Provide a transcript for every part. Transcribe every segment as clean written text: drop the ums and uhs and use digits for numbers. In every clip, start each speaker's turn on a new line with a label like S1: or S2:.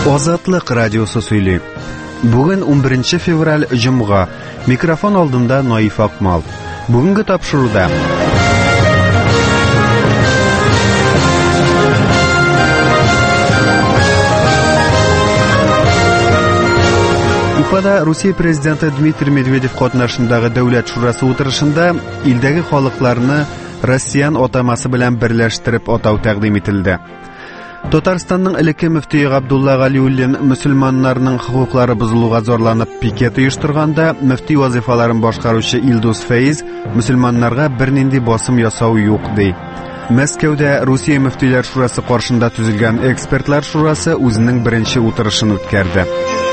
S1: Азатлык радиосы сөйли. Бүген 11 февраль җомга. Микрофон алдында Наиф Акмал. Бүгенге тапшыруда Уфада Русия президенты Дмитрий Медведев катнашындагы дәүләт шурасы утырышында илдәге халыкларны Россиян атамасы белән берләштереп атау тәкъдим ителде. Татарстанның элекке мөфтие Габдулла Галиуллин мөселманнарның хукуклары бозылуга зарланып пикет оештырганда, мөфти вазифаларын башкаручы Илдус Фәиз мөселманнарга бернинди басым ясау юк ди. Мәскәүдә Русия мөфтиләр шурасы каршында төзелгән экспертлар шурасы үзенең беренче утырышын үткәрде.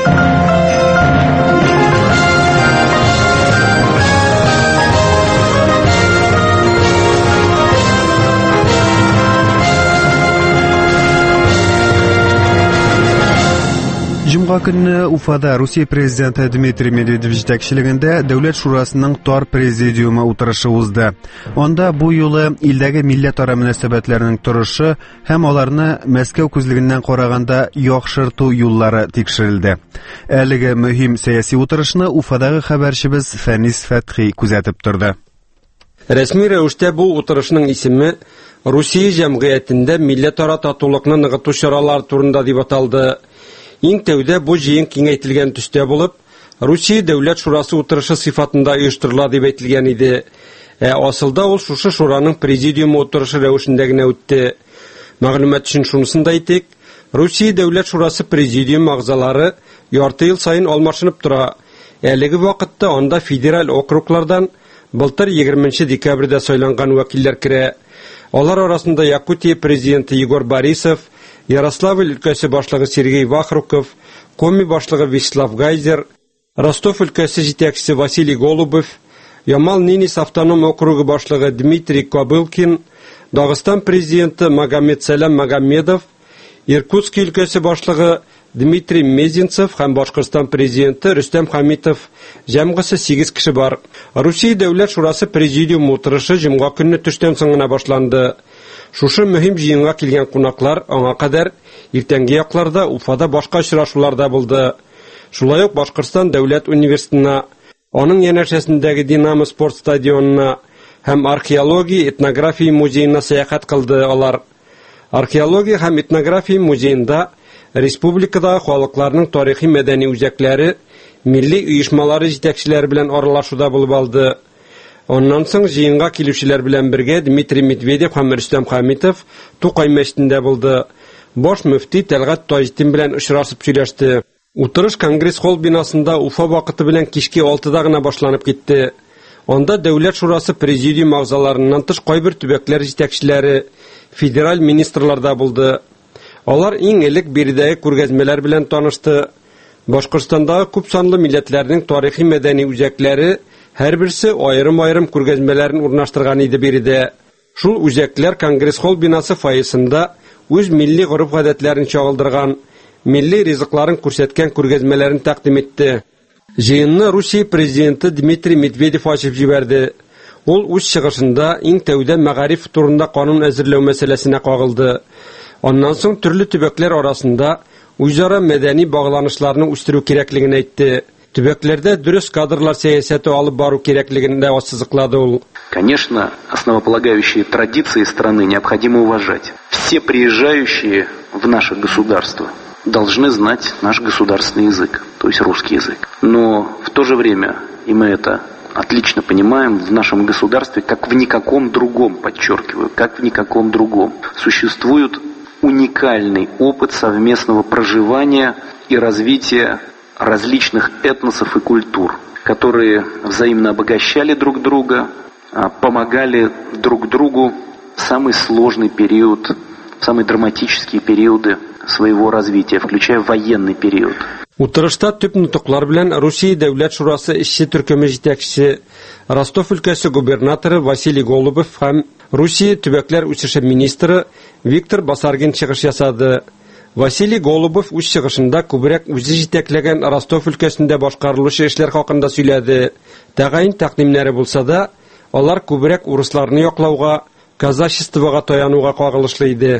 S1: Җомга көнне Уфада Русия президенты Дмитрий Медведев җитәкчелегендә Дәүләт шурасының тар президиумы утырышы узды. Анда бу юлы илдәге милләтара мөнәсәбәтләрнең торышы һәм аларны Мәскәү күзлегеннән караганда яхшырту юллары тикшерелде. Әлеге мөһим сәяси утырышны Уфадагы хәбәрчебез Фәнис Фәтхи күзәтеп торды.
S2: Рәсми рәвештә бу утырышның исеме Русия җәмгыятендә милләтара татулыкны ныгыту чаралары турында дип аталды. Иң тәүдә бу җыен киңәйтелгән төстә булып, Русия дәүләт шурасы утырышы сыйфатында оештырыла дип әйтелгән иде. Асылда ул шушы шураның президиумы утырышы рәвешендә генә үтте. Мәгълүмат өчен шунысын да әйтик, Русия дәүләт шурасы президиум әгъзалары ярты ел сайын алмашынып тора. Әлеге вакытта анда федераль округлардан былтыр 20 декабрьдә сайланган вәкилләр керә. Алар арасында Якутия президенты Егор Борисов, Ярославль өлкәсе башлыгы Сергей Вахруков, Коми башлыгы Вячеслав Гайзер, Ростов өлкәсе җитәкчесе Василий Голубов, Ямал-Ненец автоном округы башлыгы Дмитрий Кобылкин, Дагыстан президенты Магомед Салам Магомедов, Иркутск өлкәсе башлыгы Дмитрий Мезенцев һәм Башкортстан президенты Рөстәм Хәмитов. Җәмгысе 8 кеше бар. Русия дәүләт шурасы президиум утырышы җомга көнне төштән соң гына башланды. Шушы мөһим җыенга килгән кунаклар аңа кадәр иртәнге якларда Уфада башка очрашуларда булды. Шулай ук Башкортстан дәүләт университетына, аның янәшәсендәге Динамо спорт стадионына һәм археология, этнография музеена сәяхәт кылды алар. Археология һәм этнография музеенда республикадагы халыкларның тарихи мәдәни үзәкләре, милли оешмалары җитәкчеләре белән аралашуда булып алды. Оннан соң җыенга килүчеләр белән бергә Дмитрий Медведев һәм Рөстәм Хәмитов Тукай мәчетендә булды. Баш мөфти Тәлгать Таҗетдин белән очрашып сөйләште. Утырыш Конгресс-холл бинасында Уфа вакыты белән кичке 6да гына башланып китте. Анда дәүләт шурасы президиум әгъзаларыннан тыш кайбер төбәкләр җитәкчеләре, федераль министрлар да булды. Алар иң элек биредәге күргәзмәләр белән танышты. Башкортстандагы күп санлы милләтләрнең тарихи мәдәни үзәкләре һәрберсе аерым-аерым күргәзмәләрен урнаштырган иде биредә. Шул үзәкләр Конгресс-холл бинасы фойесында үз милли гореф-гадәтләрен чагылдырган, милли ризыкларын күрсәткән күргәзмәләрен тәкъдим итте. Җыенны Русия президенты Дмитрий Медведев ачып җибәрде. Ул үз чыгышында иң тәүдә мәгариф турында канун әзерләү мәсьәләсенә кагылды. Аннан соң төрле төбәкләр арасында үзара мәдәни багланышларны үстерү кирәклеген әйтте. Төбәкләрдә дөрес кадрлар сәясәте алып бару кирәклеген дә ассызыклады ул.
S3: Конечно, основополагающие традиции страны необходимо уважать. Все приезжающие в наше государство должны знать наш государственный язык, то есть русский язык. Но в то же время, и мы это отлично понимаем, в нашем государстве, как в никаком другом, подчеркиваю, как в никаком другом, существует уникальный опыт совместного проживания и развития различных этносов и культур, которые взаимно обогащали друг друга, помогали друг другу в самый сложный период, в самые драматические периоды своего развития, включая военный период.
S2: Утырышта төп нутыклар белән Русия дәүләт шурасы эшче төркеме җитәкчесе, Ростов өлкәсе губернаторы Василий Голубов һәм Русия төбәкләр үсеше министры Виктор Басаргин чыгыш ясады. Василий Голубов үз чыгышында күбрәк үзе җитәкләгән Ростов өлкәсендә башкарылучы эшләр хакында сөйләде. Тәгаен тәкъдимнәре булса да, алар күбрәк урысларны яклауга, казачествога таянуга кагылышлы иде.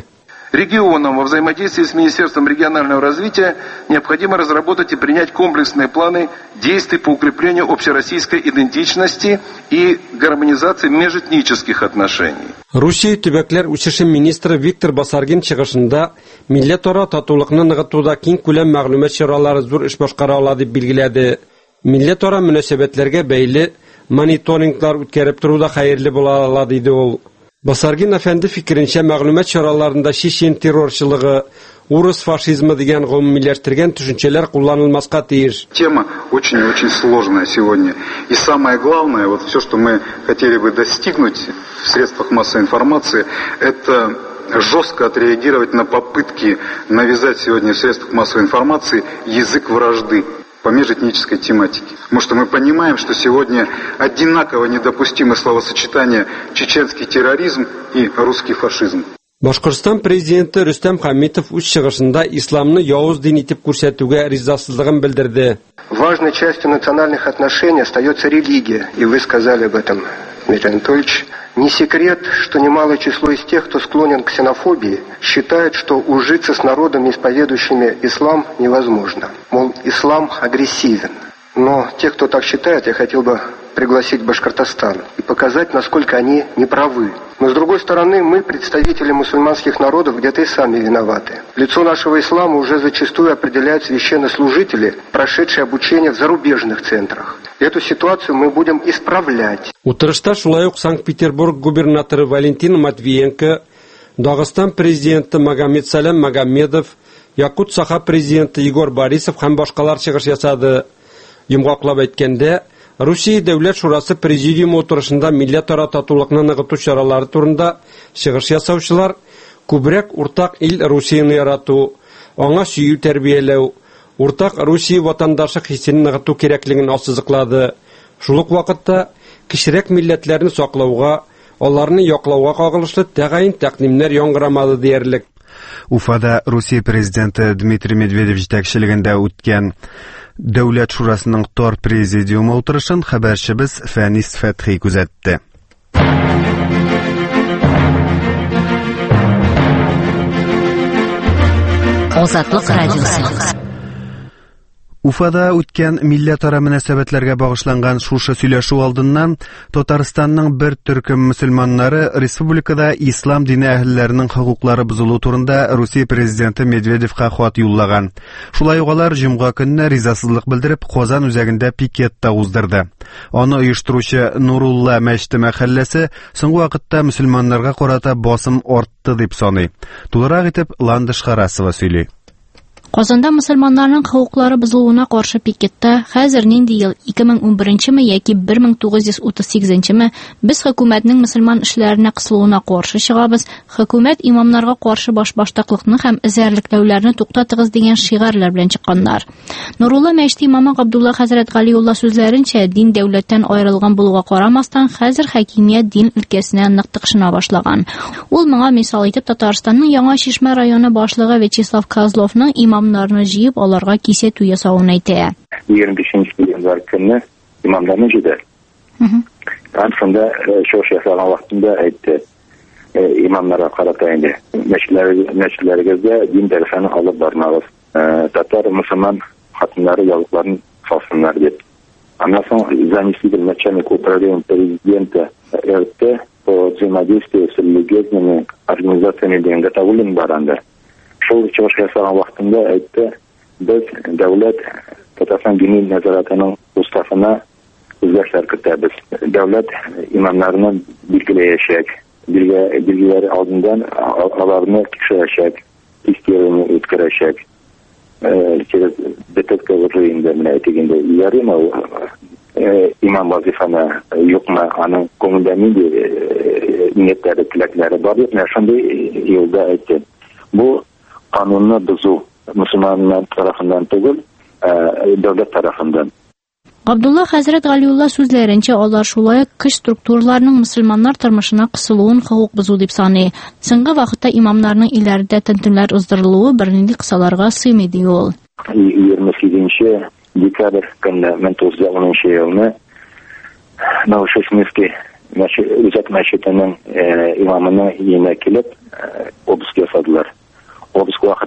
S4: Регионам во взаимодействии с Министерством регионального развития необходимо разработать и принять комплексные планы действий по укреплению общероссийской идентичности и гармонизации межэтнических отношений.
S2: Русия төбәкләр үсеше министры Виктор Басаргин чыгышында милләтара татулыкны ныгытуда киң күләм мәгълүмат чаралары зур эш башкара ала дип билгеләде. Милләтара мөнәсәбәтләргә бәйле мониторинглар үткәреп торуда хәерле була ала диде ул. Басаргин әфәнде фикеренчә мәгълүмат чараларында чечен террорчылыгы, урыс фашизмы дигән гомумиләштергән төшенчәләр кулланылмаска тиеш.
S5: Тема очень сложная сегодня. И самое главное, вот все, что мы хотели бы достигнуть в средствах массовой информации, это жестко отреагировать на попытки навязать сегодня в средствах массовой информации язык вражды по межэтнической тематике. Потому что мы понимаем, что сегодня одинаково недопустимы словосочетания чеченский терроризм и русский фашизм.
S2: Башкортстан президенты Рөстәм Хәмитов үз чыгышында исламны явыз дин итеп күрсәтүгә ризасызлыгын белдерде.
S6: Важной частью национальных отношений остается религия, и вы сказали об этом, Дмитрий Анатольевич. Не секрет, что немалое число из тех, кто склонен к ксенофобии, считает, что ужиться с народами, исповедующими ислам, невозможно. Мол, ислам агрессивен. Но те, кто так считает, я хотел бы пригласить Башкортостан и показать, насколько они неправы. Но с другой стороны, мы, представители мусульманских народов, где-то и сами виноваты. Лицо нашего ислама уже зачастую определяют священнослужители, прошедшие обучение в зарубежных центрах. Эту ситуацию мы будем исправлять.
S2: Утырышта шулай ук Санкт-Петербург губернаторы Валентин Матвиенко, Дагыстан президенты Магомед Салам Магомедов, Якут Саха президенты Егор Борисов һәм башкалар чыгыш ясады. Йомгаклап әйткәндә, Русия Дәүләт Шурасы президиумы утырышында милләтара татулыкны ныгыту чаралары турында чыгыш ясаучылар күбрәк уртак ил Русияны ярату, аңа сөю тәрбияләү, уртак Русия ватандашлык хисен ныгыту кирәклеген ассызыклады. Шул ук вакытта кечерәк милләтләрне саклауга, аларны яклауга кагылышлы тәгаен тәкъдимнәр яңгырамады диярлек.
S1: Уфада Русия президенты Дмитрий Медведев җитәкчелегендә үткән Дәүләт Шурасының тор президиумы утырышын хәбәрчебез Фәнис Фәтхи күзәтте.
S7: Азатлык радиосы.
S1: Уфада үткән милләтара мөнәсәбәтләргә багышланган шушы сөйләшү алдыннан Татарстанның бер төркем мөселманнары республикада ислам дине әһелләренең хокуклары бозылу турында Русия президенты Медведевка хат юллаган. Шулай ук алар җомга көнне ризасызлык белдереп Казан үзәгендә пикетта уздырды. Аны оештыручы Нурулла мәчете мәхәлләсе соңгы вакытта мөселманнарга карата басым артты дип саный. Тулырак итеп Ландыш Харасова сөйли.
S7: Казанда мусульманнарның хукуклары бозылуына каршы пикетта хәзер нинди ел 2011 яки 1938 без хөкүмәтнең мусульман эшләренә кысылуына каршы чыгабыз, хөкүмәт имамнарга каршы башбаштаклыкны һәм эзәрлекләүләрне туктатыгыз дигән шигарлар белән чыкканнар. Нурулла мәчете имамы Габдулла хәзрәт Галиулла сүзләренчә, дин дәүләттән аерылган булуга карамастан, хәзер хакимият дин өлкәсенә нык тыкшына башлаган. Ул моңа мисал итеп Татарстанның Яңа Чишмә районы башлыгы Вячеслав Козловның имамнарны җыеп аларга кисәтү ясавын әйтә.
S8: 25 январь көнне имамларны җыйды. Анда шушы ясаган вакытында әйтте. Имамнарга карата инде мәчетләргә дин дәресен алып бармагыз. Татар мусульман хатыннары ялыкларын салсыннар дип. Аннан соң заместитель начальника управления президента РТ по взаимодействию с религиозными организациями дигән Гатаулин баранда. Шул чыгыш ясаган вакытында әйтте, без дәүләт Татарстан дини нәзаратының уставына үзгәрешләр кертәбез. Дәүләт имамнарны билгеләячәк, билгеләр алдыннан аларны тикшерәчәк, тестирование үткәрәчәк. Через детектор режимында менә әйтгәндә, ярыма имам вазифаны юкмы, аның күңелдә нинди ниятләре, теләкләре бар дип, шундый юлда әйтте. Бу канунны бозу мусульманнар тарафыннан түгел, дәүләт тарафындан.
S7: Габдулла хәзрәт Галиулла сүзләренчә, алар шулай көч структураларының мусульманнар тормышына кысылуын хокук бозу дип саный. Соңгы вакытта имамнарның илләрдә тантаналар уздырылуы бернинди кысаларга сыймый ди ул.
S8: 28 декабрь көнне 1910 елны Новошишминский мәчетенең имамының өенә килеп обыск ясадылар.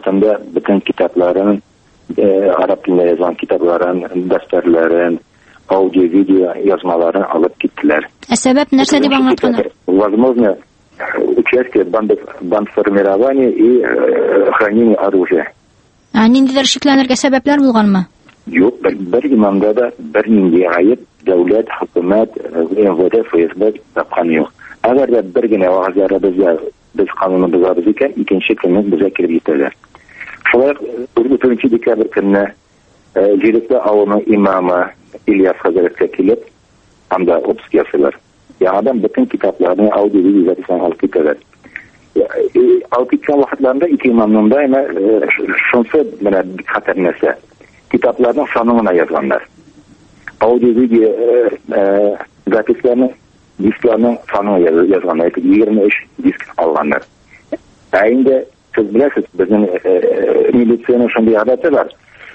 S8: Татарстанда bütün kitapların, Arap dilinde yazılan kitapların, defterlerin, audio, video yazmalarını alıp gittiler.
S7: Sebep nerede diye anlattılar?
S8: Возможно, участие бандформирования и хранения оружия.
S7: Ниндидер шикләнергә сәбәпләр булганмы?
S8: Юк, бер имамда да бер нинди гаеп дәүләт, хөкүмәт, МВД, ФСБ тапкан юк. Әгәр дә бер генә вагызлары без кануны бозабыз икән, икенче көнне безгә килеп җитәләр. Шулай 4 декабрь көнне Җирәкле авылының имамы Ильяс хәзрәткә килеп, анда обыск ясыйлар. Яңадан bütün kitaplarını audio записьларын алып китәләр. Алып киткән вакытларында ике имамның да шунсы менә бик хәтәр нәрсә. Kitaplarının sanımına yazanlar. Audio-video записьләрне, дискларның санына yazanlar. 23 disk alганlar. Әйнде siz biləsiz, bizim militsiyanın şunday adəti var.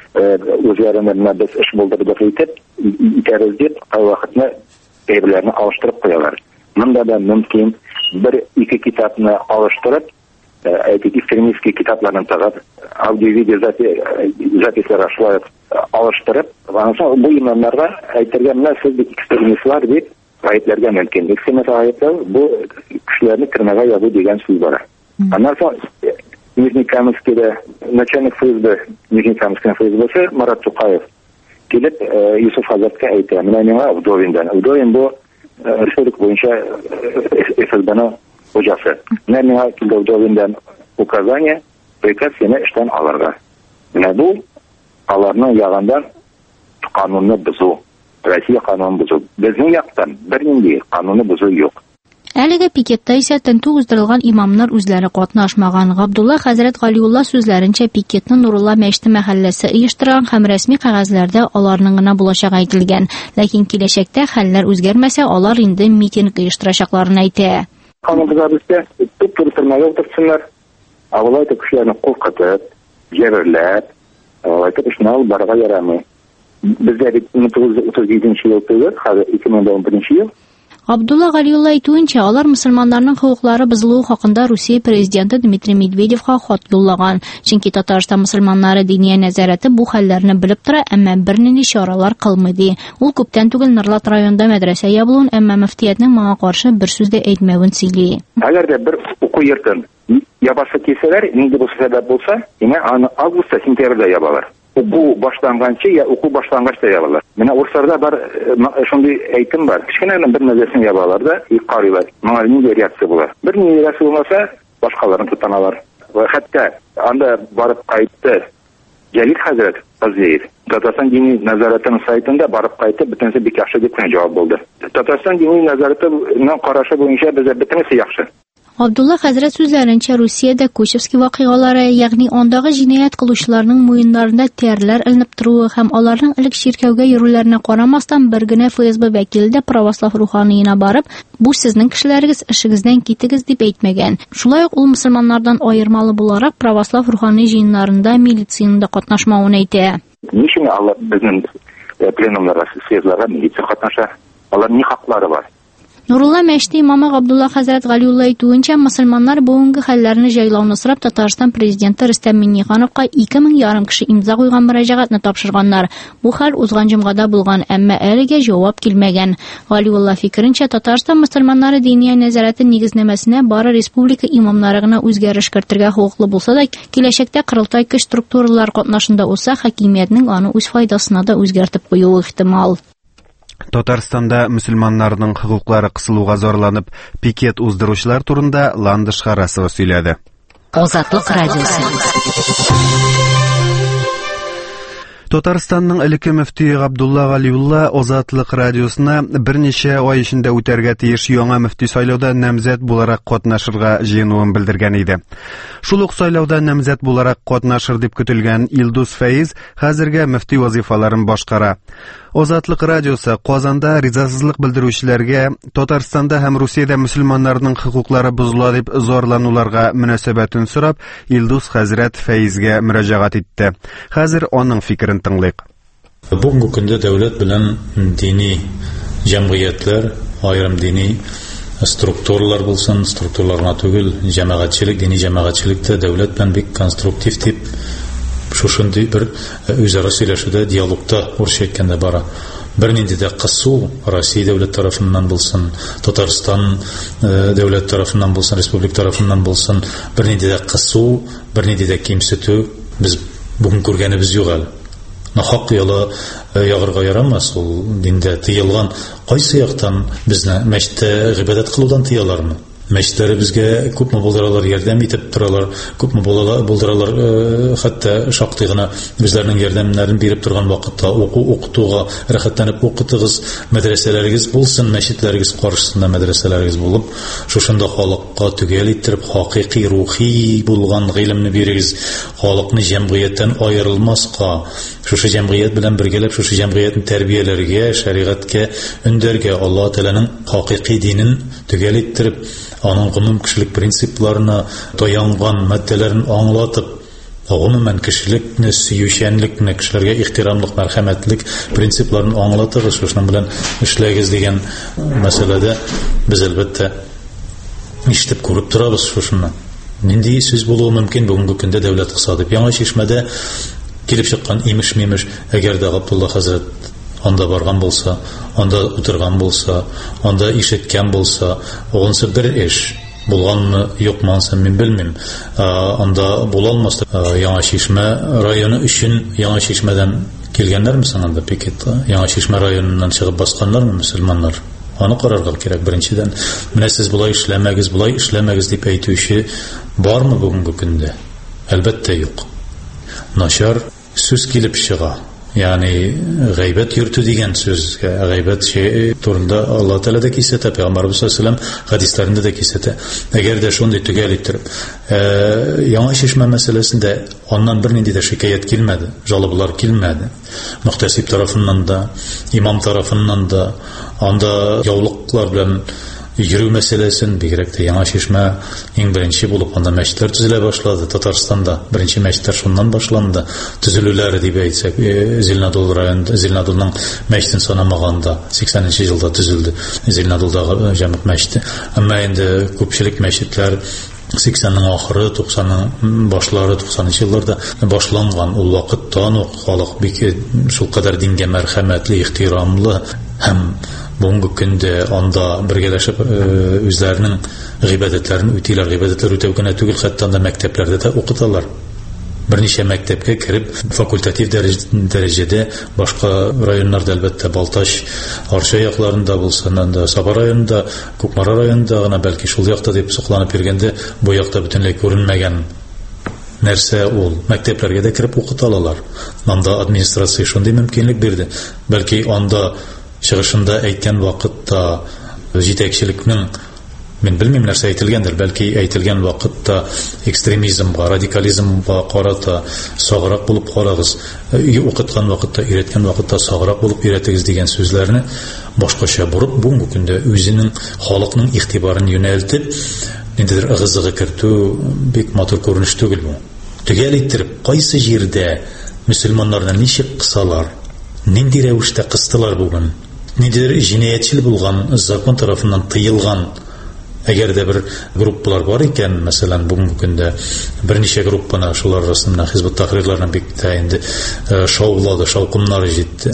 S8: Özlərində biz iş buldurduq etib, itəriz deyib, vaqtını evlərini alıştırıb qoyarlar. Bunda da mümkün bir-iki kitabını alıştırıb, ekstremistski kitaplarını tağıb, audio-video zapisləri aşılayıb, alıştırıb, bu imamlarda aytırgənlər siz bir ekstremist var deyib, ayetlərgə mümkün. Ekstremist ayetlər bu kişilərini kırmağa yazı degen söz var. Ondan sonra Nijnikamskiydə начальник ФСБ, Nijnikamskiynin ФСБ'si Marat Tuqayev gelip Yusuf Hazret'e aytdı. Mena Vdovin bu Respublika boyunca FSB'nin hocası. Mena kildi Vdovin'den uказание, prikaz seni işten alırlar. Mena bu alarının yağından kanunu buzu. Россия kanunu buzu. Bizim yaktan bir nindi kanunu buzu yok.
S7: Әлеге пикетта исә тентү уздырылган имамнар үзләре катнашмаган. Габдулла хәзрәт Галиулла сүзләренчә, пикетны Нурулла мәчете мәхәлләсе оештырган һәм рәсми кагазьләрдә аларның гына булачагы әйтелгән. Ләкин киләчәктә хәлләр үзгәрмәсә, алар инде митинг оештырачакларын әйтә.
S8: Канунда бездә туп-туры тормага утырсыннар. Авылайда кешеләрне куркытып, җәберләп, авылайда эшне барга ярамый. Бездә 1937 ел түгел, хәзер 2011 ел.
S7: Абдулла Галиулла әйтүенчә, алар мөселманнарның хукуклары бозылуы хакында Русия президенты Дмитрий Медведевка хат юллаган. Чөнки Татарстан мөселманнары диния нәзарәте бу хәлләрне белеп тора, әмма бернинди чаралар кылмый ди. Ул күптән түгел Норлат районында мәдрәсә ябылуын, әмма мөфтиятның моңа каршы бер сүз дә әйтмәвен сөйли.
S8: Әгәр дә бер уку йортын ябасы килсәләр, нинди булса сәбәп булса, аны августта, сентябрьдә ябалар. Уку башланганчы я уку башлангачта ябалар. Менә урсларда бар шундый әйтем бар. Кичкенә бер мәдрәсәне ябалар да, карыйлар. Моңа нинди реакция була? Бер нинди реакция булмаса, башкаларын тотаналар. Ва хәтта анда барып кайтты Җәлил хәзрәт Азиев. Татарстан дини назаратының сайтында барып кайтты, бөтенсе бик яхшы дип җавап булды. Татарстан дини назаратының карашы буенча бездә бөтенсе яхшы.
S7: Абдулла хәзрәт сүзләренчә, Русиядә Кучевский вакыйгалары, ягъни андагы җинаять кылучыларның муеннарында тәрләр эленеп торуы һәм аларның элек ширкәүгә йөрүләренә карамастан бер генә ФСБ вәкиле дә православ руханиена барып, бу сезнең кешеләрегез, эшегездән китегез дип әйтмәгән. Шулай ук ул мөселманнардан аермалы буларак православ рухани җыеннарында милициянең катнашмавын әйтә.
S8: Ничек алар безнең пленумнарга, съездларга милиция катнаша? Алар ни хаклары бар?
S7: Нурулла мәчете имамы Габдулла хәзрәт Галиулла әйтүенчә, мөселманнар бүгенге хәлләрне җайлауны сорап Татарстан президенты Рөстәм Миңнехановка 2000 ярым кеше имза куйган мөрәҗәгатьне тапшырганнар. Бу хәл узган җомгада булган, әмма әлегә җавап килмәгән. Галиулла фикеренчә, Татарстан мөселманнары диния нәзарәте нигезнәмәсенә бары республика имамнары гына үзгәреш кертергә хукуклы булса да, киләчәктә кырылтай көч структуралар катнашында булса, хакимиятның аны үз файдасына да үзгәртеп куюы ихтимал.
S1: Татарстанда мөселманнарның хукуклары кысылуга зорланып, пикет уздыручылар турында Ландыш Харасова сөйләде.
S9: Азатлык радиосы.
S1: Татарстанның элекке мөфтие Габдулла Галиулла Азатлык радиосына берничә ай эчендә үтәргә тиеш яңа мөфти сайлауда намзәт буларак катнашырга җыенуын белдергән иде. Шул ук сайлауда намзәт буларак катнашыр дип көтелгән Илдус Фәиз хәзергә мөфти вазифаларын башкара. Азатлык радиосы Казанда ризасызлык белдерүчеләргә Татарстанда һәм Русиядә мөселманнарның хукуклары бозыла дип зарлануларга мөнәсәбәтен сорап, Илдус хәзрәт Фәизгә мөрәҗәгать итте. Хәзер аның фикерен тыңлыйк.
S10: Бүгенге көндә дәүләт белән дини җәмгыятьләр, аерым дини структуралар булсын, структураларына түгел, җәмәгатьчелек, дини җәмәгатьчелектә дәүләт белән бик конструктив дип шушындый бер үзара сөйләшүдә, диалогта урысча әйткәндә бара. Бернинди дә кысу Россия дәүләт тарафыннан булсын, Татарстан дәүләт тарафыннан булсын, республика тарафыннан булсын, бернинди дә кысу, бернинди дә кимсетү без бүген күргәнебез юк әле. Нахак яла ягырга ярамас, ул диндә тыелган. Кайсы яктан безне мәчеттә гыйбадат кылудан тыялармы? Мәчетләре безгә күпме булдыралар, ярдәм итеп торалар, күпме булдыралар, хәтта шактый гына безләрнең ярдәмнәрен биреп торган вакытта укытуга рәхәтләнеп укытыгыз, мәдрәсәләрегез булсын, мәчетләрегез каршысында мәдрәсәләрегез булып, шушында халыкка төгәл иттереп хакыйкый рухи булган гыйлемне бирегез, халыкны җәмгыятьтән аерылмаска, шушы җәмгыять белән бергәләп шушы җәмгыятьне тәрбияләргә, шәригатькә өндәргә, Аллаһ Тәгаләнең хакыйкый динен төгәл иттереп, аның гомум кешелек принципларына таянган матдәләрен аңлатып, гомумән кешелекне, сөючәнлекне, кешеләргә ихтирамлык, мәрхәмәтлек принципларын аңлатырыз, шуның белән эшләгез дигән мәсьәләдә без әлбәттә ишетеп күреп торабыз шушыны. Нинди сүз булуы мөмкин бүгенге көндә дәүләт икътисадып. Яңа Чишмәдә килеп чыккан имеш-мимеш, әгәр дә Габдулла хәзрәт анда барган булса, анда утырган булса, анда ишеткән булса, онысы бер эш булганмы, юкмы, мин белмим. Анда була алмас. Яңа Чишмә районы өчен Яңа Чишмәдән килгәннәрме соң анда пикетка? Яңа Чишмә районыннан чыгып басканнармы мөселманнар? Аны карарга кирәк беренчедән. Менә сез булай эшләмәгез дип әйтүче бармы бүгенге көндә? Әлбәттә юк. Начар сүз килеп чыга. Yani gıybet yürütü diyen söz, gıybet şey turunda Allah Teala da kisete, Peygamberimiz sallallahu aleyhi ve sellem hadislerinde de kisete. Eğer de şunu tügel ettirip, Yaman Çeşme meselesinde ondan bir nindi de şikayet gelmedi, jalıbılar gelmedi. Muhtasip tarafından da, imam tarafından da, onda yavluklar bilen yürü meselesini bigerek de Yaman Çeşme en birinci bulup onda meşitler tüzüle başladı. Tatarstan'da birinci meşitler şundan başlandı. Tüzülüler diye etsek Zilnadol rayonunda, Zilnadol'dan meşitin sanamağında 80. yılda tüzüldü. Zilnadol'da cemik meşiti. Ama endi köpçülük meşitler 80'nin ahırı, 90'ın başları, 90'ın yıllarda başlanğan o vakittan o halk bir şu kadar dinge merhametli, ihtiramlı hem бүгінгі күнде анда біргелешіп өзләрінің ғибадетләрін үтиләр, ғибадетләр үтәү генә түгел, хәтта анда мәктәпләрдә дә укыталар. Берничә мәктәпкә кереп, факультатив дәрәҗәдә башка районнарда әлбәттә Балтач, Арча якларында булсын, анда Саба районында, Күкмара районында гына бәлки шул якта дип сокланып йөргәндә, бу якта бөтенләй күренмәгән нәрсә ул. Мәктәпләргә дә кереп укыталар. Анда администрация шундый мөмкинлек бирде. Бәлки анда чыгышында әйткән вакытта җитәкчелекнең, мен белмим нәрсә әйтелгәндер, бәлки әйтелгән вакытта экстремизмга, радикализмга карата саграк булып карагыз, укыткан вакытта, өйрәткән вакытта саграк булып өйрәтегез дигән сүзләрне башкача бурып, бүгенге көндә үзенең халыкның игътибарын юнәлтеп, ниндидер ыгы-зыгы кертү бик матур күренеш түгел бу. Төгәл иттереп, кайсы җирдә мөселманнарны ничек кысалар, нинди рәвештә кыстылар бүген, ниндидер җинаятьчел булган, закон тарафыннан тыелган, әгәр дә бер группалар бар икән, мәсәлән, бүгенге көндә берничә группаны шулар арасында Хизбут Тахрирларның бик тә инде шаулады, шаукымнары җитте.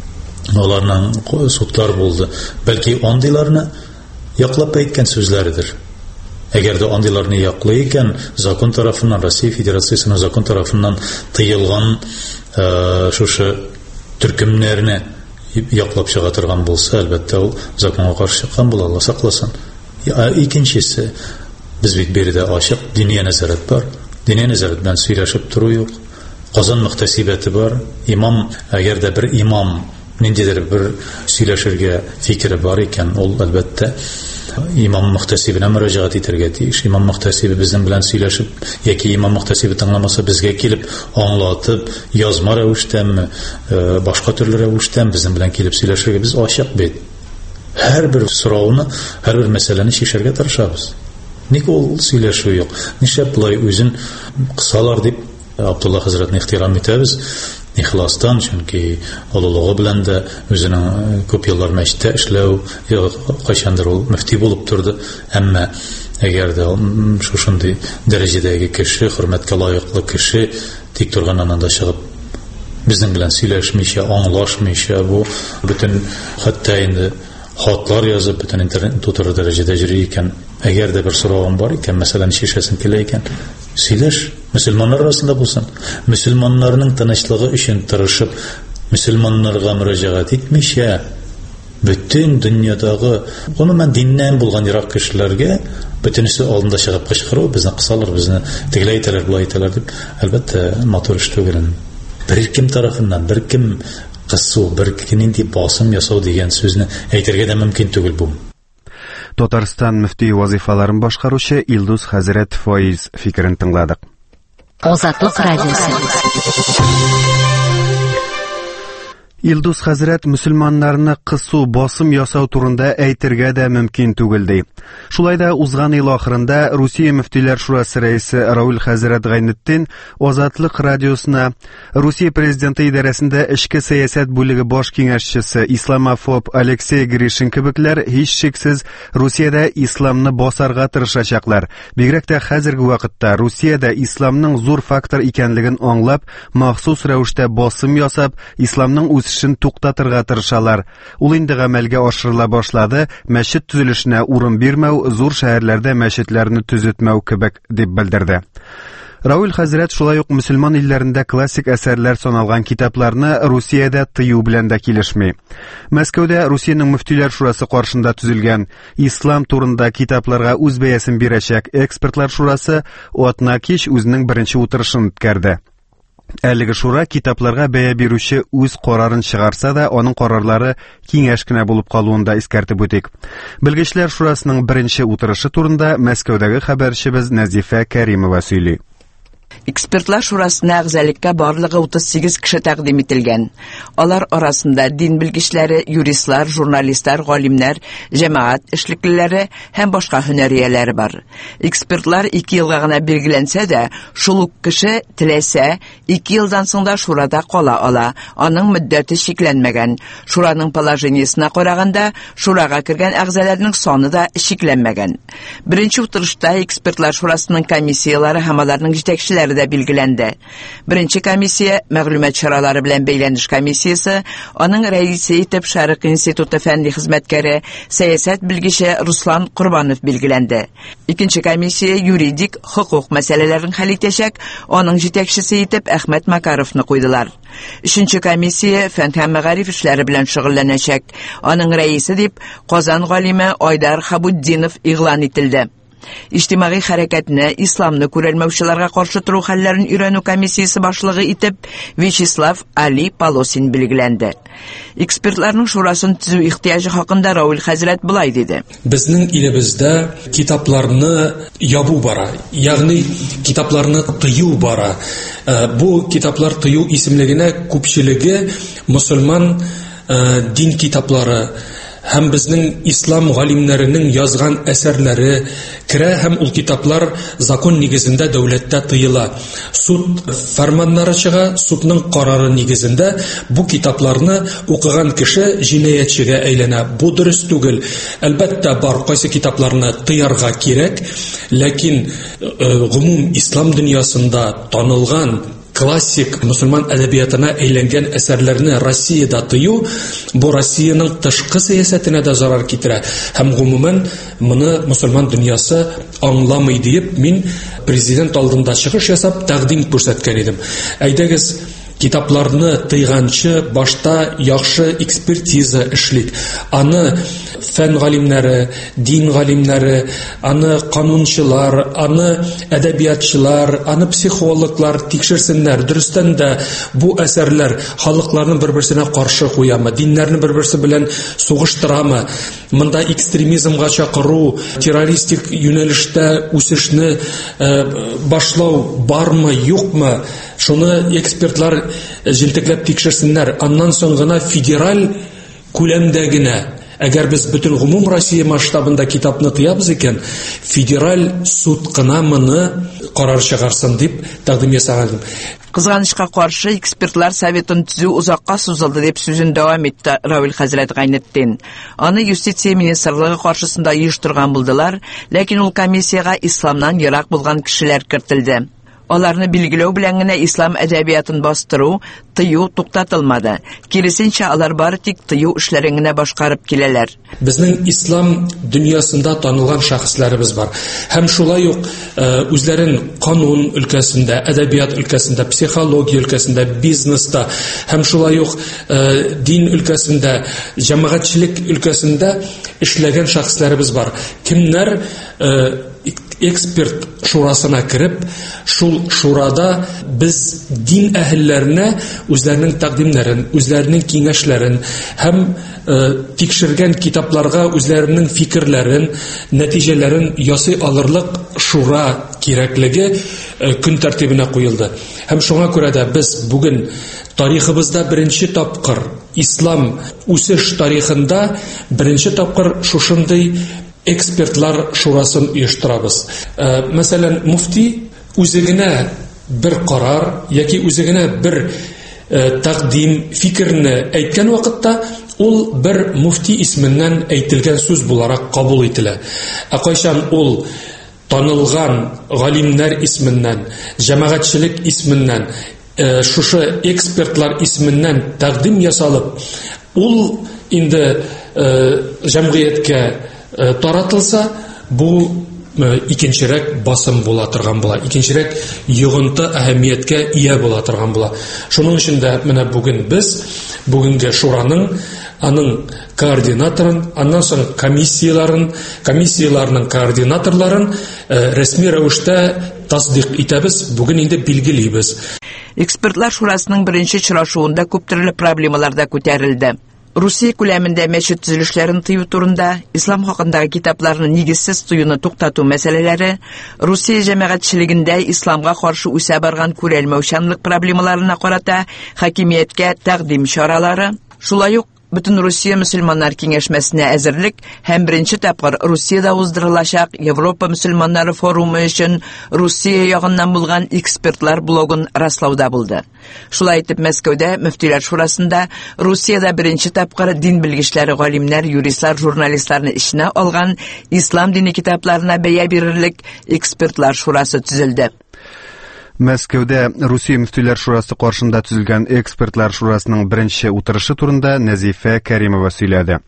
S10: Аларның судлар булды. Бәлки андыйларны яклап әйткән сүзләрдер. Әгәр дә андыйларны яклый икән, закон тарафыннан, Россия Федерациясының закон тарафыннан тыелган шушы төркемнәрне яклап чыга торган булса, әлбәттә ул законга каршы чыккан була, Алла сакласын. Икенчесе, без бит бердә ачык дини нәзарәт бар. Дини нәзарәт белән сөйләшеп тору юк. Казан мөхтәсибәте бар. Имам, әгәр дә бер имам ниндидер бер сөйләшергә фикере бар икән, ул әлбәттә имам мөхтәсибенә мөрәҗәгать итәргә тиеш. Имам мөхтәсибе безнең белән сөйләшеп, яки имам мөхтәсибе тыңламаса безгә килеп аңлатып, язма рәвештәме, башка төрле рәвештәме безнең белән килеп сөйләшергә без ачык бит. Һәрбер сорауны, һәрбер мәсьәләне шишәргә тырышабыз. Ник ул сөйләшү юк? Нишләп булай үзен кысалар дип Абдулла хәзрәтне ихтирам итәбез. ихластан, чөнки олылыгы белән дә үзенең күп еллар мәчеттә эшләү, кайчандыр ул мөфти булып торды. Әмма әгәр дә шушындый дәрәҗәдәге кеше, хөрмәткә лаеклы кеше тик торганнан анда чыгып безнең белән сөйләшмичә, аңлашмыйча, бу бөтен хәтта инде хатлар язып, бөтен интернет тутырыр дәрәҗәдә йөри икән. Әгәр дә бер сораган бар икән, мәсәлән, шишәсен килә икән, сөйләш, мөселманнар арасында булсын. Мөселманнарның тынычлыгы өчен тырышып, мөселманнарга мөрәҗәгать итмичә, бөтен дөньядагы, гомумән диннән булган ерак кешеләргә бөтенесе алдында чыгып кычкыру, безне кысалар, безне тегеләй итәләр, булай итәләр дип, әлбәттә, матур эш түгел. Бер кем тарафыннан, бер кем кысу, бер нинди басым ясау дигән сүзне әйтергә дә мөмкин түгел бу.
S1: Татарстан мөфти вазифаларын башкаручы Илдус хәзрәт Фаиз фикерен тыңладык.
S9: Азатлык радиосы.
S1: Илдус хәзрәт мөселманнарны кысу, басым ясау турында әйтергә дә мөмкин түгел ди. Шулай да узган ел ахырында Русия мөфтиләр шурасы рәисе Рауль хәзрәт Гайнетдин Азатлык радиосына Русия президенты идарәсендә эчке сәясәт бүлеге баш киңәшчесе исламофоб Алексей Гришин кебекләр һич шиксез Русиядә исламны басарга тырышачаклар. Бигрәк тә хәзерге вакытта Русиядә исламның зур фактор икәнлеген аңлап, махсус рәвештә басым ясап, исламның үсешен туктатырга тырышалар. Ул инде гамәлгә ашырыла башлады, мәчет төзелешенә урын бирмәү, зур шәһәрләрдә мәчетләрне төзетмәү кебек дип белдерде. Рауль хәзрәт шулай ук мөселман илләрендә классик әсәрләр саналган китапларны Русиядә тыю белән дә килешми. Мәскәүдә Русиянең мөфтиләр шурасы каршында төзелгән ислам турында китапларга үз бәясен бирәчәк экспертлар шурасы атна кич үзенең беренче утырышын үткәрде. Әлеге шура китапларга бәя бирүче үз карарын чыгарса да, аның карарлары киңәш кенә булып калуында искәртеп үтик. Белгечләр шурасының беренче утырышы турында Мәскәүдәге хәбәрчебез Назифа Кәримова сөйли.
S11: Экспертлар шурасына әгъзалеккә барлыгы 38 кеше тәкъдим ителгән. Алар арасында дин белгечләре, юристлар, журналистлар, галимнәр, җәмәгать эшлеклеләре һәм башка һөнәрияләр бар. Экспертлар 2 елга гына билгеләнсә дә, шул ук кеше теләсә 2 елдан соң да шурада кала ала. Аның мөддәте шикләнмәгән. Шураның положениесына караганда, шурага кергән әгъзаларның саны да шикләнмәгән. Беренче утырышта экспертлар шурасының комиссиялары һәм аларның җитәкчеләре дә билгеләнде. Беренче комиссия мәгълүмат чаралары белән бәйләнеш комиссиясе, аның рәисе итеп Шәрык институты фәнни хезмәткәре, сәясәт белгече Руслан Курбанов билгеләнде. Икенче комиссия юридик, хукук мәсьәләләрен хәл итәчәк, аның җитәкчесе итеп Әхмәт Макаровны куйдылар. Өченче комиссия фән һәм мәгариф эшләре белән шөгыльләнәчәк. Аның рәисе дип Казан галиме Айдар Хабуддинов игълан ителде. Иҗтимагый хәрәкәтне, исламны күрәлмәүчеләргә каршы туру хәлләрен өйрәнү комиссиясе башлыгы итеп Вячеслав Али Полосин билгеләнде. Экспертларның шурасын төзү ихтияҗы хакында Рауль хәзрәт булай диде.
S12: Безнең илебездә китапларны ябу бара, ягъни китапларны тыю бара. Бу китаплар тыю исемлегенә күпчелеге мөселман дин китаплары һәм безнең ислам галимнәренең язган әсәрләре керә һәм ул китаплар закон нигезендә дәүләттә тыела. Суд фәрманнары чыга, судның карары нигезендә бу китапларны укыган кеше җинаятьчегә әйләнә. Бу дөрес түгел. Әлбәттә бар кайсы китапларны тыярга кирәк, ләкин гомум ислам дөньясында танылган классик мусульман әдәбиятына әйләнгән әсәрләрне Россиядә тыю, бу Россиянең тышкы сәясәтенә дә зарар китерә. Һәм гомумән моны мусульман дөньясы аңламый дип, мин президент алдында чыгыш ясап тәкъдим күрсәткән идем. Әйдәгез, китапларны тыйганчы башта яхшы экспертиза эшлик. Аны фән галимнәре, дин галимнәре, аны канунчылар, аны әдәбиятчылар, аны психологлар тикшерсеннәр. Дөрестән дә бу әсәрләр халыкларны бер-берсенә каршы куямы, диннәрне бер-берсе белән сугыштырамы, монда экстремизмга чакыру, террористик юнәлештә үсешне башлау бармы, юкмы? Шуны экспертлар җентекләп тикшерсеннәр. Аннан соң гына федераль күләмдә генә, әгәр без бөтен гомум Россия масштабында китапны тыябыз икән, федераль суд кына моны карар чыгарсын дип тәкъдим ясаган.
S11: Кызганычка каршы экспертлар советын түзүү узакка сузылды деп сүзүн дәвам итте Равил Хәзрәт Гайнеттин. Аны юстиция министрлыгы каршысында оештырган булдылар, ләкин ул комиссияга исламнан ерак булган кишеләр кертилде. Аларны билгеләү белән генә ислам әдәбиятын бастыру, тыю туктатылмады. Киресенчә, алар бары тик тыю эшләрен генә башкарып киләләр.
S12: Безнең ислам дөньясында танылган шәхесләребез бар. Һәм шулай ук үзләрен канун өлкәсендә, әдәбият өлкәсендә, психология өлкәсендә, бизнеста, һәм шулай ук дин өлкәсендә, җәмәгатьчелек өлкәсендә эшләгән шәхесләребез бар. Кемнәр эксперт шурасына кирип, шул шурада без дин әһелләренә үзләренең тәкъдимнәрен, үзләренең киңәшләрен һәм тикшергән китапларга үзләренең фикерләрен, нәтиҗәләрен ясый алырлык шура кирәклеге көн тәртибенә куелды. Һәм шуңа күрә дә без бүген тарихыбызда беренче тапкыр, ислам үсеш тарихында беренче тапкыр шушындый экспертлар шурасын оештырабыз. Мәсәлән, муфти үзегенә бер карар яки үзегенә бер тәкъдим, фикерне әйткән вакытта, ул бер муфти исменнән әйтелгән сүз буларак кабул ителә. Ә кайчан ул танылган галимнәр исменнән, җәмәгатьчелек исменнән, шушы экспертлар исменнән тәкъдим ясалып, ул инде җәмгыятькә таратылса, бу икенчерәк басым була торган була, икенчерәк йогынты әһәмияткә ия була торган була. Шуның өчен дә менә бүген без бүгенге шураның аның координаторын, аннан соң комиссияларның координаторларын рәсми рәвештә тасдиq итәбез, бүген инде билгелибез.
S11: Экспертлар шурасының беренче очрашуында күп төрле проблемалар да күтәрелде. Русия күләмендә мәчет төзелешләрен тыю турында, ислам хакындагы китапларны нигезсез тыюны туктату мәсьәләләре, Русия җәмәгатьчелегендә исламга каршы үсә барган күрәлмәүчәнлек проблемаларына карата хакимияткә тәкъдим чаралары, шулай ук Бөтен Русия мөселманнар киңәшмәсенә әзерлек һәм беренче тапкыр Русиядә уздырылачак Европа мөселманнары форумы өчен Русия ягыннан булган экспертлар блогын раслауда булды. Шулай итеп, Мәскәүдә мөфтиләр шурасында Русиядә беренче тапкыр дин белгечләре, галимнәр, юристлар, журналистларны ишенә алган ислам дине китапларына бәя бирерлек экспертлар шурасы төзелде.
S1: Мәскәүдә Русия мөфтиләр шурасы каршында төзелгән экспертлар шурасының беренче утырышы турында Нәзифә Кәримова сөйләде.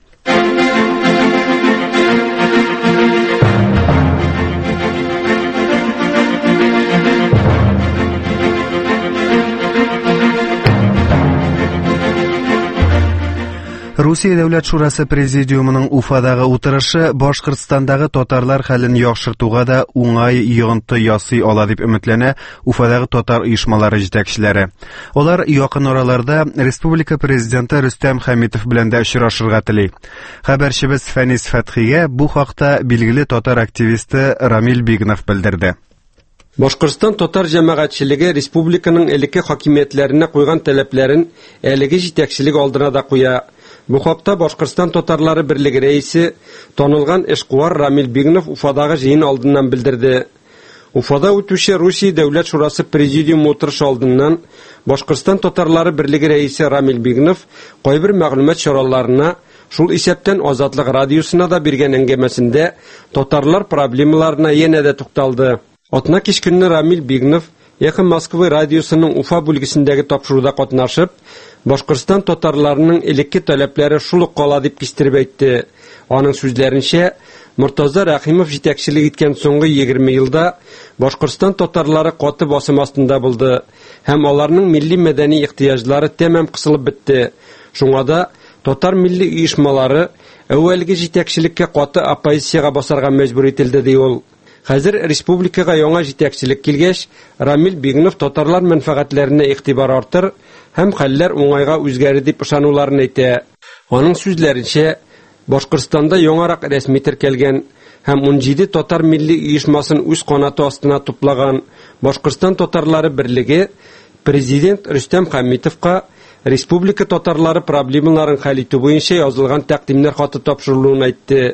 S1: Русия дәүләт шурасы президиумының Уфадагы утырышы Башкортстандагы татарлар хәлен яхшыртуга да уңай йогынты ясый ала дип өметләнә Уфадагы татар оешмалары җитәкчеләре. Алар якын араларда республика президенты Рөстәм Хәмитов белән дә очрашырга тели. Хәбәрчебез Фәнис Фәтхигә бу хакта билгеле татар активисты Рамил Бигнов белдерде.
S2: Башкортстан татар җәмәгатьчелеге республиканың элекке хакимиятләренә куйган таләпләрен әлеге җитәкчелек алдына да куя. Бу хакта Башкортстан татарлары берлеге рәисе танылган эшкуар Рамил Бигнов Уфадагы җыен алдыннан белдерде. Уфада үтүче Русия дәүләт шурасы президиумы утырышы алдыннан Башкортстан татарлары берлеге рәисе Рамил Бигнов кайбер мәгълүмат чараларына, шул исәптән Азатлык радиосына да биргән әңгәмәсендә татарлар проблемаларына янә дә тукталды. Атна кич көнне Рамил Бигнов Якын Москва радиосының Уфа бүлгесендәге тапшыруда катнашып, Башкортстан татарларының элекке таләпләре шул ук кала дип кистереп әйтте. Аның сүзләренчә, Муртаза Рәхимов җитәкчелек иткән соңгы 20 елда Башкортстан татарлары каты басым астында булды һәм аларның милли-мәдәни ихтыяҗлары тәмам кысылып бетте. Шуңа да татар милли оешмалары әүвәлге җитәкчелеккә каты оппозициягә басарга мәҗбүр ителде ди ул. Хәзер республикага яңа җитәкчелек килгәч, Рамил Бигнов татарлар мәнфәгатьләренә игътибар артыр һәм хәлләр уңайга үзгәрер дип ышануларын әйтә. Аның сүзләренчә, Башкортстанда яңарак рәсми теркәлгән һәм 17 татар милли оешмасын үз канаты астына туплаган Башкортстан татарлары берлеге президент Рөстәм Хәмитовка республика татарлары проблемаларын хәл итү буенча язылган тәкъдимнәр хаты тапшырылуын әйтте.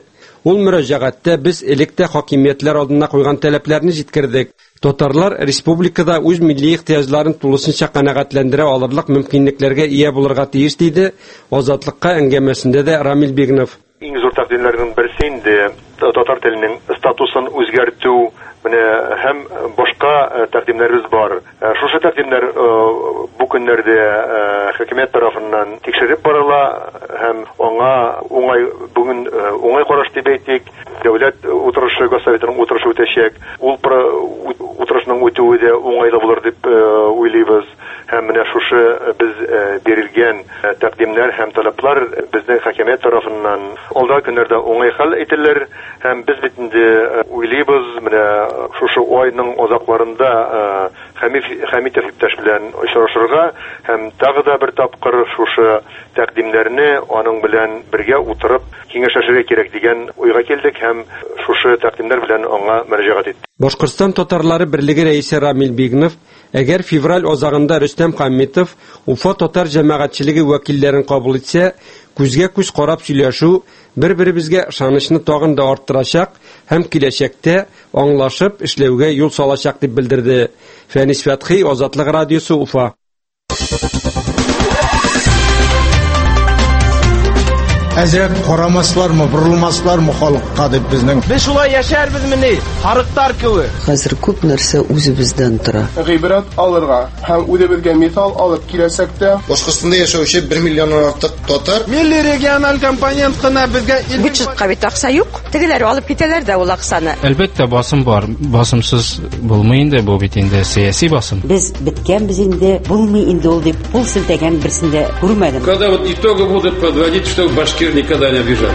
S2: Ул мөрәҗәгатьтә без электә хакимиятләр алдына куйган таләпләрне җиткердек. Татарлар республикада үз милли ихтыяҗларын тулысынча канәгатьләндерә алырлык мөмкинлекләргә ия булырга тиеш диде Азатлыкка әңгәмәсендә дә Рамил Бигнов.
S13: Иң зур тәкъдимнәрнең берсе инде татар теленең статусын үзгәртү, һәм башка тәкъдимнәребез бар. Шушы тәкъдимнәр бу көннәрдә хөкүмәт тарафыннан тикшереп барыла һәм уңай караш дип әйтик. Дәүләт утырышы, Госсоветының утырышы үтәчәк. Ул утырышның үтүе дә уңайлы булыр дип уйлыйбыз. Һәм менә шушы без бирелгән тәкъдимнәр һәм таләпләр безнең хөкүмәт тарафыннан алдагы көннәрдә уңай хәл ителер. Һәм без бит инде уйлыйбыз, менә шушы айның азакларында Хәмитов иптәш белән очрашырга һәм тагы да бер тапкыр шушы тәкъдимнәрне аның белән бергә утырып киңәшләшергә кирәк дигән уйга килдек һәм шушы тәкъдимнәр белән аңа мөрәҗәгать иттек.
S2: Башкортстан татарлары берлеге рәисе Рамил Бигнов, әгәр февраль азагында Рөстәм Хәмитов Уфа татар җәмәгатьчелеге вәкилләрен кабул итсә, күзгә-күз карап сөйләшү бер-беребезгә ышанычны тагын да арттырачак һәм киләчәктә аңлашып эшләүгә юл салачак дип белдерде. Фәнис Фәтхи, Азатлык радиосы, Уфа.
S14: Әзрәк карамаслармы, бурылмаслармы халыкка дип безнең.
S15: Без шулай яшәрбезмени? Харыктар кеби.
S16: Хәзер күп нәрсә үзебездән тора.
S17: Гыйбрат алырга һәм үзебезгә мисал алып киләсәктә,
S18: Башкортстанда яшәүче 1 миллионнан артык татар
S15: милли региональ компонент кына безгә
S19: бюджетка бит акча юк. Тегеләр алып китәләр дә ул акчаны.
S20: Әлбәттә басым бар. Басымсыз булмый инде бу бит инде сиясәт басым.
S21: Без биткәнбез инде, булмый инде ул дип кул селтәгән берсендә күрмәдем.
S22: Когда вот итоги будут подводить, что башкир никогда не обижали.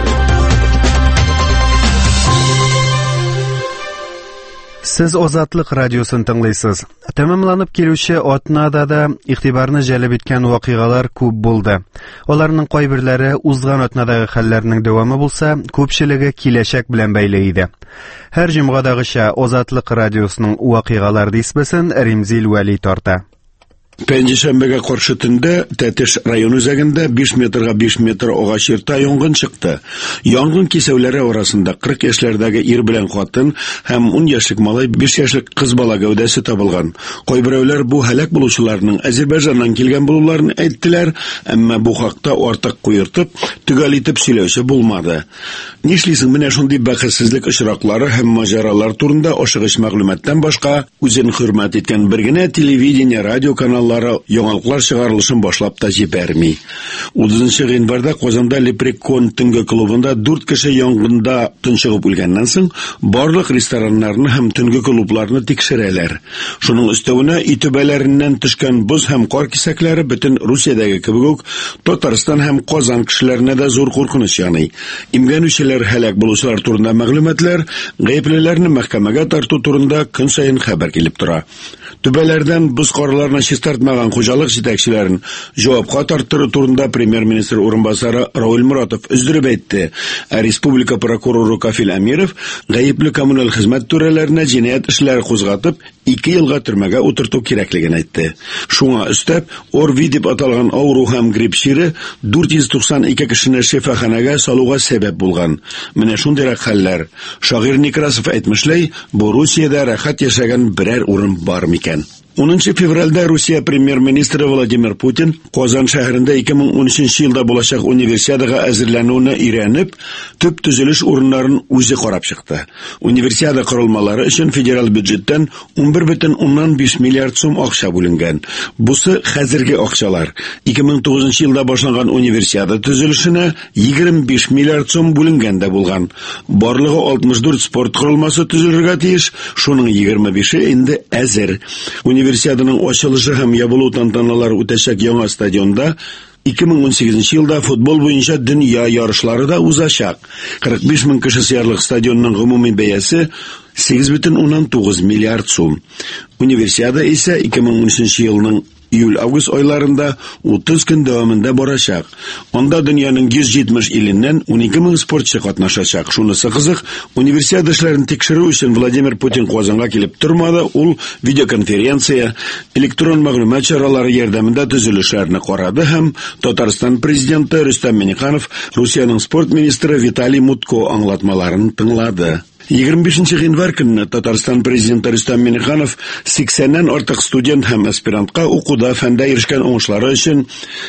S1: Сез Азатлык радиосын тыңлыйсыз. Тәмамланып килүче атнада да игътибарны җәлеп иткән вакыйгалар күп булды. Аларның кайберләре узган атнадагы хәлләрнең дәвамы булса, күпчелеге киләчәк белән бәйле иде. Һәр җомгадагыча Азатлык радиосының вакыйгалар дисбесен Римзил Вәли тарта.
S23: Пәнҗешәмбегә каршы төндә Тәтеш район үзәгендә 5 метрга 5 метр агач йортта янгын чыкты. Янгын кисәүләре арасында 40 яшьләрдәге ир белән хатын һәм 10 яшьлек малай 5 яшьлек кыз бала гәүдәсе табылган. Кайберәүләр бу һәлак булучыларның Азәрбайҗаннан килгән булуларын әйттеләр, әмма бу хакта артык куертып, төгәл итеп сөйләүче булмады. Нишлисең, менә шундый бәхетсезлек очраклары һәм маҗаралар турында ашыгыч мәгълүматтан башка үзен хөрмәт иткән бер генә телевидение, радио каналлары яңалыклар чыгарылышын башлап та җибәрми. 30 гыйнварда Казанда Лепрекон төнге клубында 4 кеше янгында тончыгып үлгәннән соң барлык рестораннарны һәм төнге клубларны тикшерәләр. Шуның өстәвенә итүбәләреннән төшкән боз һәм кар кисәкләре бөтен Русиядәге кебек үк Татарстан һәм Казан кешеләренә дә зур куркыныч яный. Имгәнүчеләр, һәлак булучылар турында мәгълүматлар, гаеплеләрне мәхкәмәгә тарту турында көн саен хәбәр килеп тора. Түбәләрдән боз карларны чистартмаган хуҗалык җитәкчеләрен җавапка тартыру турында премьер-министр урынбасары Раул Муратов өздереп әйтте. Республика прокуроры Кафил Әмиров гаепле коммуналь хезмәт түрәләренә җинаять эшләре кузгатып 2 елга төрмәгә утырту кирәклеген әйтте. Шуңа өстәп, ОРВИ дип аталган авыру һәм грипп чире 492 кешене шифаханәгә салуга сәбәп булган. Менә шундый хәлләр. Шагыйрь Некрасов әйтмешләй, бу Русиядә рәхәт яшәгән берәр урын бар микән? 10 февральдә Русия премьер-министры Владимир Путин Казан шәһәрендә 2013 елда булачак универсиадага әзерләнүне өйрәнеп, төп төзелеш урыннарын үзе карап чыкты. Универсиада корылмалары өчен федераль бюджеттан 11,5 миллиард сум акча бүленгән. Бусы хәзерге акчалар. 2009 елда башланган универсиада төзелешенә 25 миллиард сум бүленгән дә булган. Барлыгы 64 спорт корылмасы төзелергә тиеш, шуның 25-е инде әзер. Универсиаданың ачылышы һәм ябылу тантаналары үтәчәк яңа стадионда 2018 елда футбол буенча дөнья ярышлары да узачак. 45 мең кеше сыярлык стадионның гомуми бәясе 8,9 миллиард сум. Универсиада исә 2013 елның июль-август айларында 30 көн дәвамында барачак. Анда дөньяның 170 иленнән 12 мең спортчы катнашачак. Шунысы кызык, универсиада эшләрен тикшерү өчен Владимир Путин Казанга килеп тормады. Ул видеоконференция, электрон мәгълүмат чаралары ярдәмендә төзелешләрне карады һәм Татарстан президенты Рөстәм Миңнеханов, Русияның спорт министры Виталий Мутко аңлатмаларын тыңлады. 25 январь көнне Татарстан президенты Рөстәм Миңнеханов 80-нән артык студент һәм аспирантка укуда фәндә ирешкән уңышлары өчен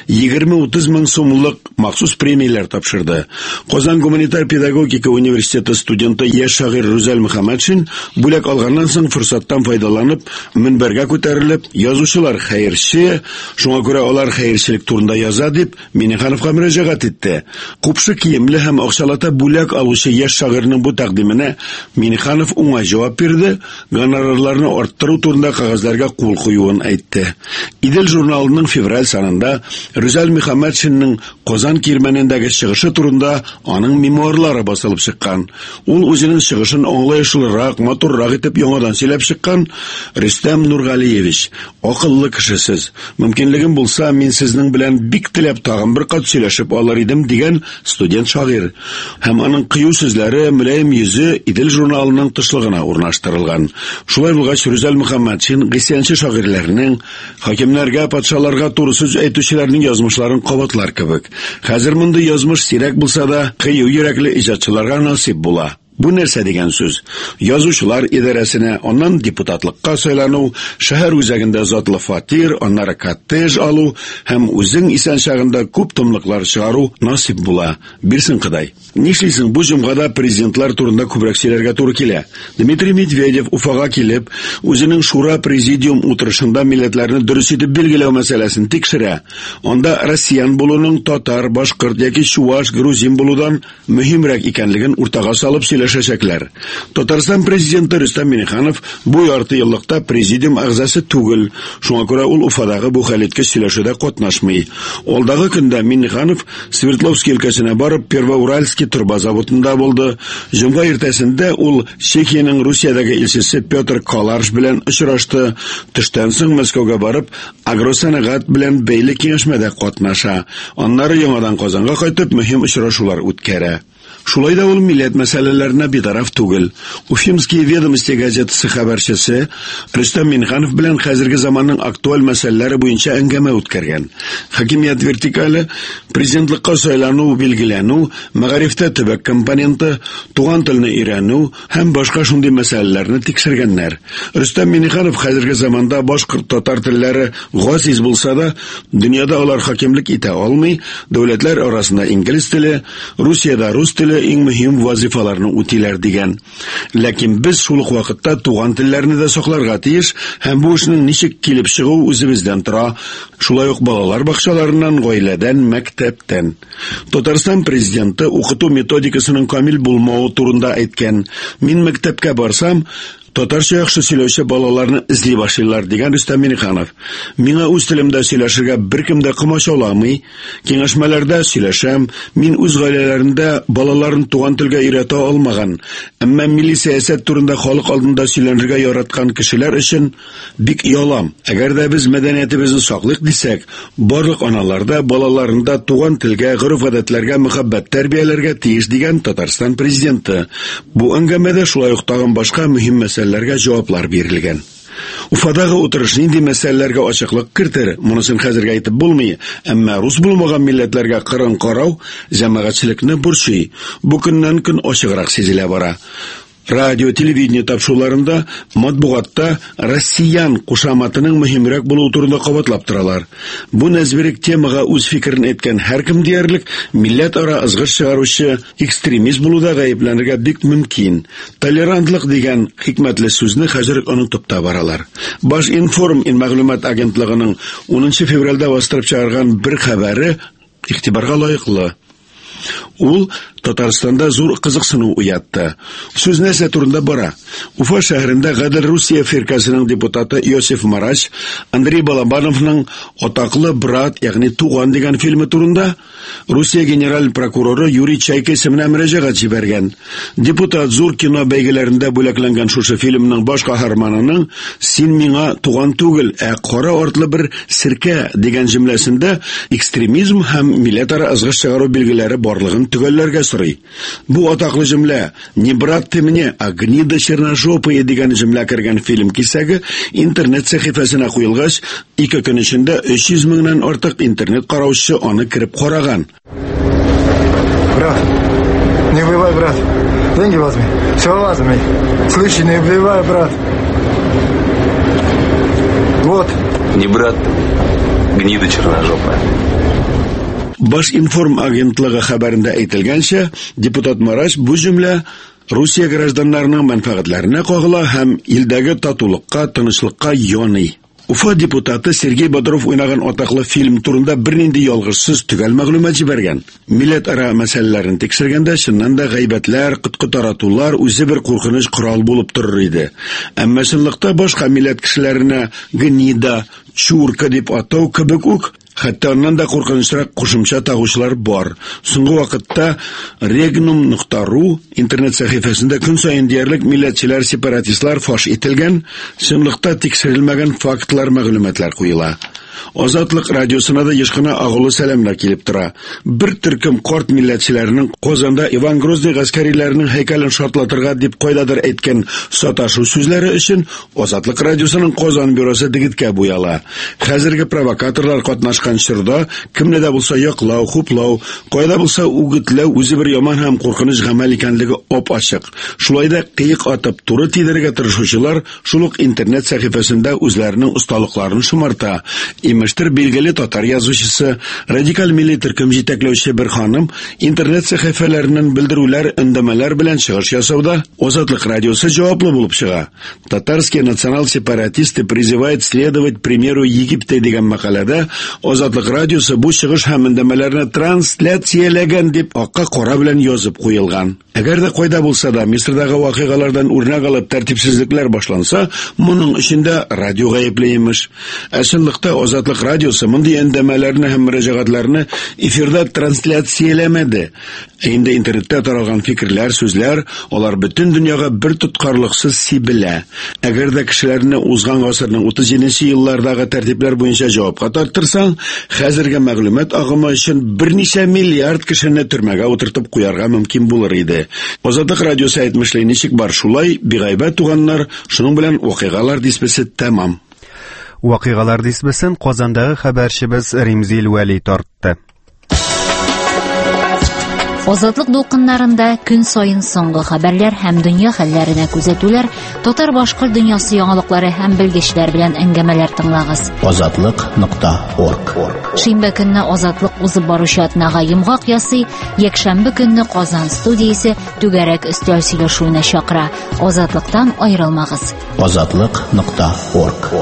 S23: 20-30 мең сумлык махсус премияләр тапшырды. Казан гуманитар педагогика университеты студенты яшь шагыйрь Рүзәл Мөхәммәтшин бүләк алганнан соң форсаттан файдаланып, минбәргә күтәрелеп, язучылар хәерче, шуңа күрә алар хәерчелек турында яза дип Миңнехановка мөрәҗәгать итте. Купшы киемле һәм акчалата бүләк алучы яшь шагыйрьнең бу тәкъдименә Миңнеханов уңай җавап бирде, гонорарларны арттыру турында кагазларга кул куюын әйтте. Идел журналының февраль санында Рүзәл Мөхәммәтшинның Казан кирмәнендәге чыгышы турында аның мемуарлары басылып чыккан. Ул үзенең чыгышын аңлаешлырак, матуррак итеп яңадан сөйләп чыккан. Рөстәм Нургалиевич, акыллы кешесез. Мөмкинлегем булса, мин сезнең белән бик теләп тагын бер кат сөйләшеп алыр идем дигән студент шагыйрь. Һәм аның кыю сүзләре, мөлаем йөзе Идел журналының тышлыгына урнаштырылган. Шулай булгач, Рүзәл Мөхәммәтшин гыйсянчы шагыйрьләрнең, хакимнәргә, патшаларга туры сүз әйтүчеләрнең язмышларын кабатлар кебек. Хәзер мондый язмыш сирәк булса да, кыю йөрәкле иҗатчыларга насип була. Бу нәрсә дигән сүз? Язучылар идарәсенә, аннан депутатлыкка сайлану, шәһәр үзәгендә затлы фатир, аннары коттедж алу һәм үзең исән чагында күп томлыклар чыгару насип була. Бирсен Ходай. Нишлисең, бу җомгада президентлар турында күбрәк сөйләргә туры килә. Дмитрий Медведев Уфага килеп, үзенең шура президиум утырышында милләтләрне дөрес итеп билгеләү мәсьәләсен тикшерә. Анда россиян булуның татар, башкорт яки чуваш, грузин булудан мөһимрәк икәнлеген уртага салып сөйләшәчәкләр. Татарстан президенты Рөстәм Миңнеханов бу ярты еллыкта президиум әгъзасы түгел. Шуңа күрә ул Уфадагы бу хәлиткеч сөйләшүдә катнашмый. Алдагы көндә Миңнеханов Свердловск өлкәсенә барып, Первоуральский турба заводында булды. Җомга иртәсендә ул Чехиянең Русиядәге илчесе Петр Каларш белән очрашты. Төштән соң Мәскәүгә барып, агросәнәгать белән бәйле киңәшмәдә катнаша. Аннары яңадан Казанга кайтып, мөһим очрашулар үткәрә. Шулай да ул милләт мәсьәләләренә битараф түгел. Уфимские ведомости газетасы хәбәрчесе Рөстәм Миңнеханов белән хәзерге заманның актуаль мәсьәләләре буенча әңгәмә үткәргән. Хакимият вертикале, президентлыкка сайлану, билгеләнү, мәгарифтә төбәк компоненты, туган телне өйрәнү һәм башка шундый мәсьәләләрне тикшергәннәр. Рөстәм Миңнеханов хәзерге заманда башкорт, татар телләре гасиз булса да, дөньяда алар хакимлек итә алмый, дәүләтләр арасында инглиз теле, Русиядә рус теле иң мөһим вазифаларны үтиләр дигән. Ләкин без шул ук вакытта туган телләрне дә сакларга тиеш һәм бу эшнең ничек килеп чыгу үзебездән тора. Шулай ук балалар бакчаларыннан, гаиләдән, мәктәптән. Татарстан президенты укыту методикасының камил булмавы турында әйткән. Мин мәктәпкә барсам, татарча яхшы сөйләүче балаларны эзли башлыйлар дигән Рөстәм Миңнеханов. Миңа үз телемдә сөйләшергә беркем дә комачауламый. Киңәшмәләрдә сөйләшәм. Мин үз гаиләләрендә балаларын туган телгә өйрәтә алмаган. Әмма милли сәясәт турында халык алдында сөйләнергә яраткан кешеләр өчен бик ялам. Әгәр дә без мәдәниятебезне саклыйк дисәк, барлык аналарда балаларында туган телгә, гореф-гадәтләргә мөхәббәт тәрбияләргә тиеш дигән Татарстан президенты. Бу әңгәмәдә шулай ук тагын башка мөһим мәсьәләләргә җаваплар бирелгән. Уфадагы утырыш нинди мәсьәләләргә ачыклык кертер, монысын хәзергә әйтеп булмый, әмма рус булмаган милләтләргә кырын карау җәмәгатьчелекне борчый. Бу көннән-көн ачыграк сизелә бара. Радио, телевидение тапшыруларында, матбугатта россиян кушаматының мөһимрәк булуы турында кабатлап торалар. Бу нәзбирек темага үз фикерен әйткән һәркем диярлек милләт ара ызгыш чыгаручы экстремист булуда гаепләнергә бик мөмкин. Толерантлык дигән хикмәтле сүзне хәзер онытып та баралар. Башинформ мәгълүмат агентлыгының 10 февральдә бастырып чыгарган бер хәбәре игътибарга лаеклы. Ул Татарстанда зур кызыксыну уятты. Сүз нәрсә турында бара? Уфа шәһәрендә Гадел Русия фиркасының депутаты Иосиф Марач Андрей Балабановның атаклы брат, ягъни туган дигән фильмы турында Русия генераль прокуроры Юрий Чайка исеменә мөрәҗәгать җибәргән. Депутат зур кино бәйгеләрендә бүләкләнгән шушы фильмның баш каһарманының "Син миңа туган түгел, кара артлы бер сиркә" дигән җөмләсендә экстремизм һәм милләтара ызгыш чыгару билгеләре барлыгын төгәлләргә сорый. Бу атаклы җөмлә "Не брат ты мне, а гнида черножопая" дигән җөмлә кергән фильм кисәге интернет сәхифәсенә куелгач, 2 көн эчендә 300 меңнән артык интернет караучы аны кирип караган.
S3: Брат, не убивай, брат. Деньги возьми. Все возьми. Слышь, не убивай, брат. Вот.
S4: Не брат, гнида черножопая.
S23: Баш информ агентлыгы хәбәрендә әйтелгәнчә, депутат Мараш бу җөмлә Русия гражданнарының мәнфәгатьләренә кагыла һәм илдәге татулыкка, тынычлыкка яный. Уфа депутаты Сергей Бодров уйнаган атаклы фильм турында бернинди ялгышсыз төгәл мәгълүмат җибәргән. Милләт-ара мәсьәләләрен тикшергәндә чыннан да гайбәтләр, кыткы-таратулар үзе бер куркыныч корал булып торыр иде. Әмма чынлыкта башка милләт кешеләренә гнида, чурка дип атау кебек үк, хәтта аннан да куркынычрак кушымча тагучылар бар. Соңгы вакытта regnum.ru интернет сәхифәсендә көн саен диярлек милләтчеләр, сепаратистлар фаш ителгән, чынлыкта тикшерелмәгән фактлар, мәгълүматлар куела. Азатлык радиосына да ешкына агылы сәламлар килеп тора. Бер төркем карт милләтчеләрнең Казанда Иван Грозный гаскәриләренең һәйкәлен шартлатырга дип кайдадыр әйткән саташу сүзләре өчен Азатлык радиосының Казан бюросы дигеткә буяла. Хәзерге провокаторлар катнашкан чорда кемне дә булса яклау, хуплау, кайда булса үгетләү үзе бер яман һәм куркыныч гамәл икәнлеге ап-ачык. Шулай да кыек атып туры тидергә тырышучылар шул ук интернет сәхифәсендә үзләренең осталыкларын шомарта. Имештер билгеле татар язучысы, радикаль милли төркем җитәкләүче бер ханым интернет сәхифәләреннән белдерүләр, өндәмәләр белән чыгыш ясауда Азатлык радиосы җаваплы булып чыга. Татарский национал-сепаратисты призывает следовать примеру Египта дигән мәкаләдә Азатлык радиосы бу чыгыш һәм өндәмәләрне трансляцияләгән дип акка кара белән язып куелган. Әгәр дә кайда булса да Мисырдагы вакыйгалардан үрнәк алып тәртипсезлекләр башланса, моның эчендә радио гаепле имеш. Чынлыкта Азатлык радиосы мондый әндәмәләрне һәм мөрәҗәгатьләрне эфирда трансляцияләмәде. Инде интернетта таралган фикерләр, сүзләр, алар бөтен дөньяга бер тоткарлыксыз сибелә. Әгәр дә кешеләрне узган гасырның 37нче еллардагы тәртипләр буенча җавапка тартырсаң, хәзерге мәгълүмат агымы өчен берничә миллиард кешене төрмәгә утыртып куярга мөмкин булыр иде. Азатлык радиосы әйтмешли, ничек бар шулай, бигайбәт туганнар, шуның белән вакыйгалар диспесе тәмам.
S1: Вакыйгалар дисбесен Казандагы хәбәрчебез Римзил Вәли тартты.
S9: Азатлык дулкыннарында көн саен соңгы хәбәрләр һәм дөнья хәлләренә күзәтүләр, татар-башкорт дөньясы яңалыклары һәм белгечләр белән әңгәмәләр тыңлагыз.
S5: Азатлык.орг.
S9: Шимбә көнне Азатлык узып баручы атнага йомгак ясый, якшәмбе көнне Казан студиясе түгәрәк өстәл сөйләшүенә чакыра. Азатлыктан аерылмагыз.
S5: Азатлык.орг.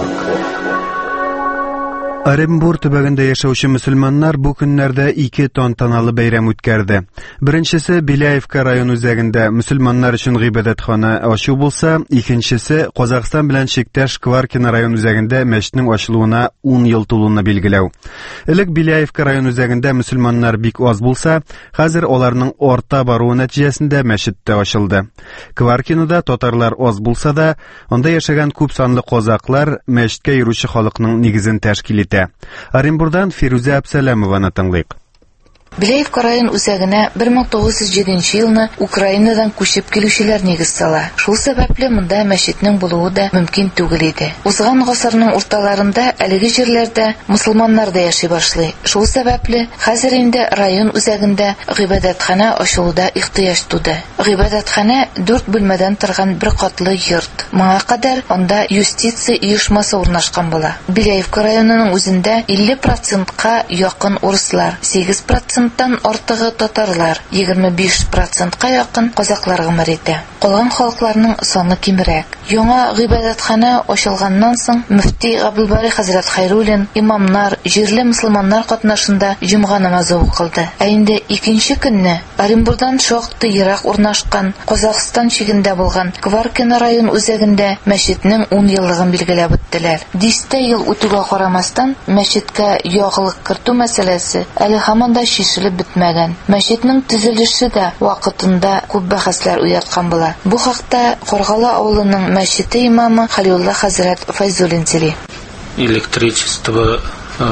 S1: Оренбур төбәгендә яшәүче мөселманнар бу көннәрдә 2 тантаналы бәйрәм үткәрде. Беренчесе Беляевка район үзәгендә мөселманнар өчен гыйбадәтхана ачу булса, икенчесе Казакстан белән чиктәш Кваркино район үзәгендә мәчетнең ачылуына 10 ел тулуны билгеләү. Элек Беляевка район үзәгендә мөселманнар бик аз булса, хәзер аларның арта баруы нәтиҗәсендә мәчет тә ачылды. Кваркинода татарлар аз булса да, анда яшәгән күп санлы казаклар мәчеткә йөрүче халыкның нигезен тәшкил итә. Оренбурдан Фируза Абсалямованы тыңлыйк.
S24: Беляевка район үзәгенә 1907 елны Украинадан күчеп килүчеләр нигез сала. Шул сәбәпле монда мәчетнең булуы да мөмкин түгел иде. Узган гасырның урталарында әлеге җирләрдә мөселманнар да яши башлый. Шул сәбәпле хәзер инде район үзәгендә гыйбадәтхана ачылуда ихтыяҗ туды. Гыйбадәтхана 4 бүлмәдән торган бер катлы йорт. Моңа кадәр анда юстиция оешмасы урнашкан була. Беляевка районының үзендә 50%ка якын урыслар, 8% артыгы татарлар, 25%-ка якын казаклар гомер итә. Калган халыкларның саны кимрәк. Яңа гыйбадәтхана ачылганнан соң мөфти Габдулбари хәзрәт Хайруллин, имамнар, җирле мөселманнар катнашында җомга намазы укылды. Ә инде икенче көнне Оренбургдан шактый ерак урнашкан Казакстан чигендә булган Кваркино район үзәгендә мәчетнең 10 еллыгын билгеләп үттеләр. 10 ел үтүгә карамастан мәчеткә ягылык кертү мәсьәләсе әле һаман да шишелеп бетмәгән. Мәчетнең төзелеше дә вакытында күп бәхәсләр уяткан була. Бу хакта Каргалы авылының мәчете имамы Халилулла хәзрәт Файзуллин сөйли.
S6: Электричество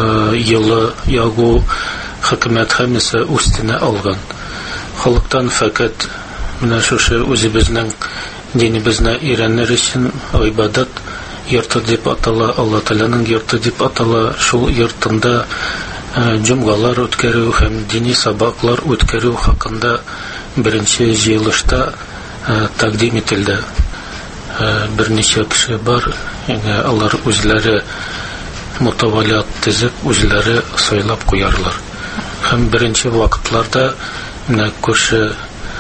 S6: елы ягу хөкүмәт һәммәсе үстенә алган. Халыктан фақат менә шушы үзебезнең динебезне өйрәнер өчен гыйбадат йорты дип атала, Алла Тәгаләнең йорты дип атала. Шул йортында җомгалар үткәрү һәм дини сабаклар үткәрү хакында беренче җыелышта тәкъдим ителде. Берничә кеше бар, алар үзләре мутавалият төзеп, үзләре сайлап куярлар. Һәм беренче вакытларда менә күрше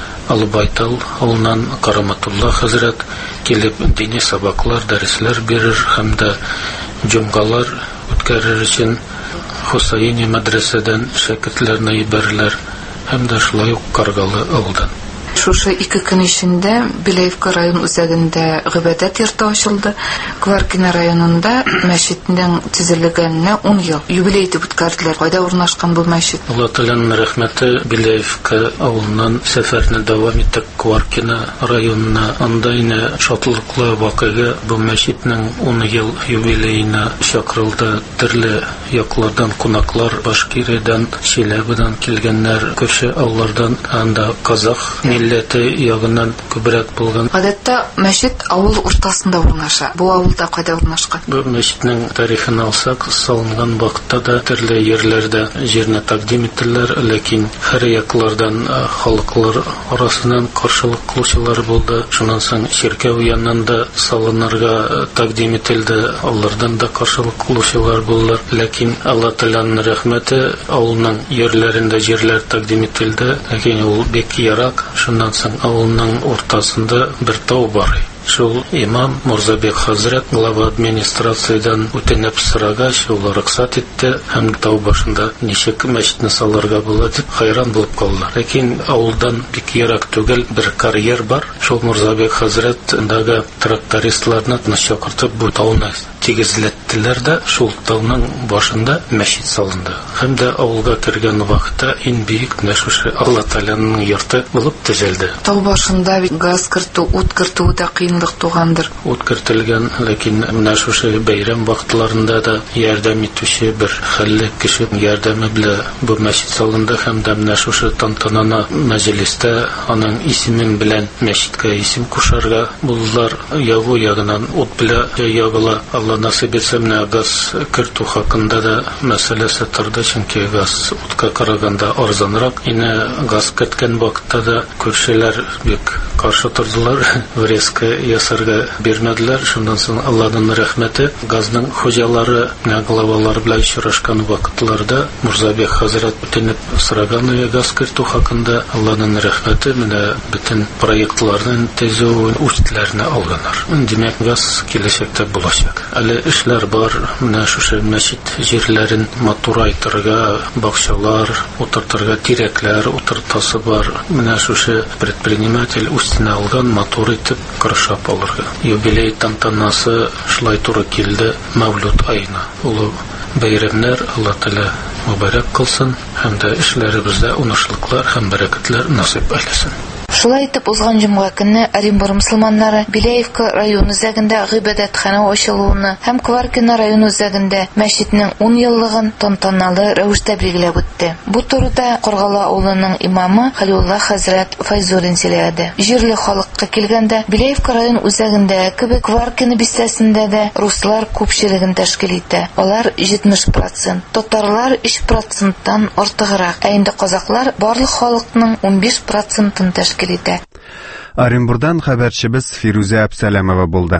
S6: Албайтал авылыннан Караматулла хәзрәт килеп дини сабаклар, дәресләр бирер һәм дә җомгалар үткәрер өчен Хусайни мәдрәсәдән шәкертләрне ибәрләр һәм дә шулай ук Каргалы авылдан.
S24: Шушы 2 көн эчендә Беляевка район үзәгендә гыйбадәт йорты ачылды. Кваркино районында мәчетнең төзелгәненә 10 ел юбилей итеп үткәрделәр. Кайда урнашкан бу мәчет?
S6: Алла Тәгаләнең рәхмәте, Беляевка авылыннан сәфәрне дәвам иттек Кваркино районына. Анда инде шатлыклы вакыйга бу мәчетнең 10 ел юбилеена чакырылды. Төрле яклардан кунаклар, Башкириядан, Чиләбедән килгәннәр, күрше авыллардан, анда казах милләте ягыннан күбрәк булган.
S24: Гадәттә мәчет авыл уртасында урнаша. Бу авылда кайда урнашкан?
S6: Бу мәчетнең тарихын алсак, салынган вакытта да төрле җирләрдә җирне тәкъдим иттеләр, ләкин һәр яклардан халыклар арасыннан каршылык кылучылар булды. Шуннан соң чиркәү янынан да салынырга тәкъдим ителде, алардан да каршылык кылучылар булдылар. Ләкин Алла Тәгаләнең рәхмәте, авылның җирләрендә җирләр тәкъдим ителде, ләкин ул бик ярак. Шуннан соң авылның ортасында бер тау бар. Шул имам Мурзабек хәзрәт глава администрациядан үтенеп сорагач, ул рөхсәт итте һәм тау башында ничек мәчетне салырга була дип хайран булып калдылар. Ләкин авылдан бик ерак түгел бер карьер бар. Шул Мурзабек хәзрәт дагы трактористларны чакыртып бу тауны тигезләттеләр дә шул тауның башында мәчет салынды. Һәм дә авылга кергән вакытта иң бийек шушы Алла Тәгаләнең йорты булып төзелде.
S24: Тау башында газ кертү, ут кертү дә кыенлык тугандыр.
S6: Ут кертелгән, ләкин менә шушы бәйрәм вакытларында да ярдәм итүче бер хәлле кеше ярдәме белән бу мәчет салынды һәм дә менә шушы тантананы мәҗлестә аның исемен белән мәчеткә исем кушарга булдылар. Ягу ягыннан ут белән ягыла. Алла насыйп итсә, менә газ кертү хакында да мәсьәләсе торды, чөнки газ утка караганда арзанрак. Инде газ кергән вакытта да күршеләр бик каршы тордылар, врезка ясарга бирмәделәр. Шуннан соң Алланың рәхмәте, газның хуҗалары, главалар белән очрашкан вакытларда Мурзабек хәзрәт үтенеп сораган газ кертү хакында. Алланың рәхмәте, менә бөтен проектларның төзү үчләрне алганнар. Димәк, газ киләчәктә булачак. Әле эшләр бар, менә шушы мәчет җирләрен матурайтырга, бакчалар, утыртырга тирәкләр утыртасы бар. Менә шушы предприниматель үстенә алган матур итеп кыршап алырга. Юбилей тантанасы шулай туры килде Мәүлүд айына. Ул бәйрәмнәр Алла Тәгалә мөбарәк кылсын һәм дә эшләребездә уңышлыклар һәм бәрәкәтләр насыйп итсен.
S24: Шулай итеп узган җомга көнне Оренбур мөселманнары Беляевка район үзәгендә гыйбадәтхана ачылуны һәм Кваркино район үзәгендә мәчетнең 10 еллыгын тантаналы рәвештә билгеләп үтте. Бу турыда Каргалы авылының имамы Халилулла хәзрәт Файзуллин сөйләде. Җирле халыкка килгәндә Беляевка район үзәгендә кебек Кваркино бистәсендә дә руслар күпчелеген тәшкил итә. Алар 70%, татарлар 3%тан артыграк, ә инде казаклар барлык халыкның 15%-ын тәшкил итә.
S1: Оренбурдан хәбәрчебез Фируза Әбсәләмова булды.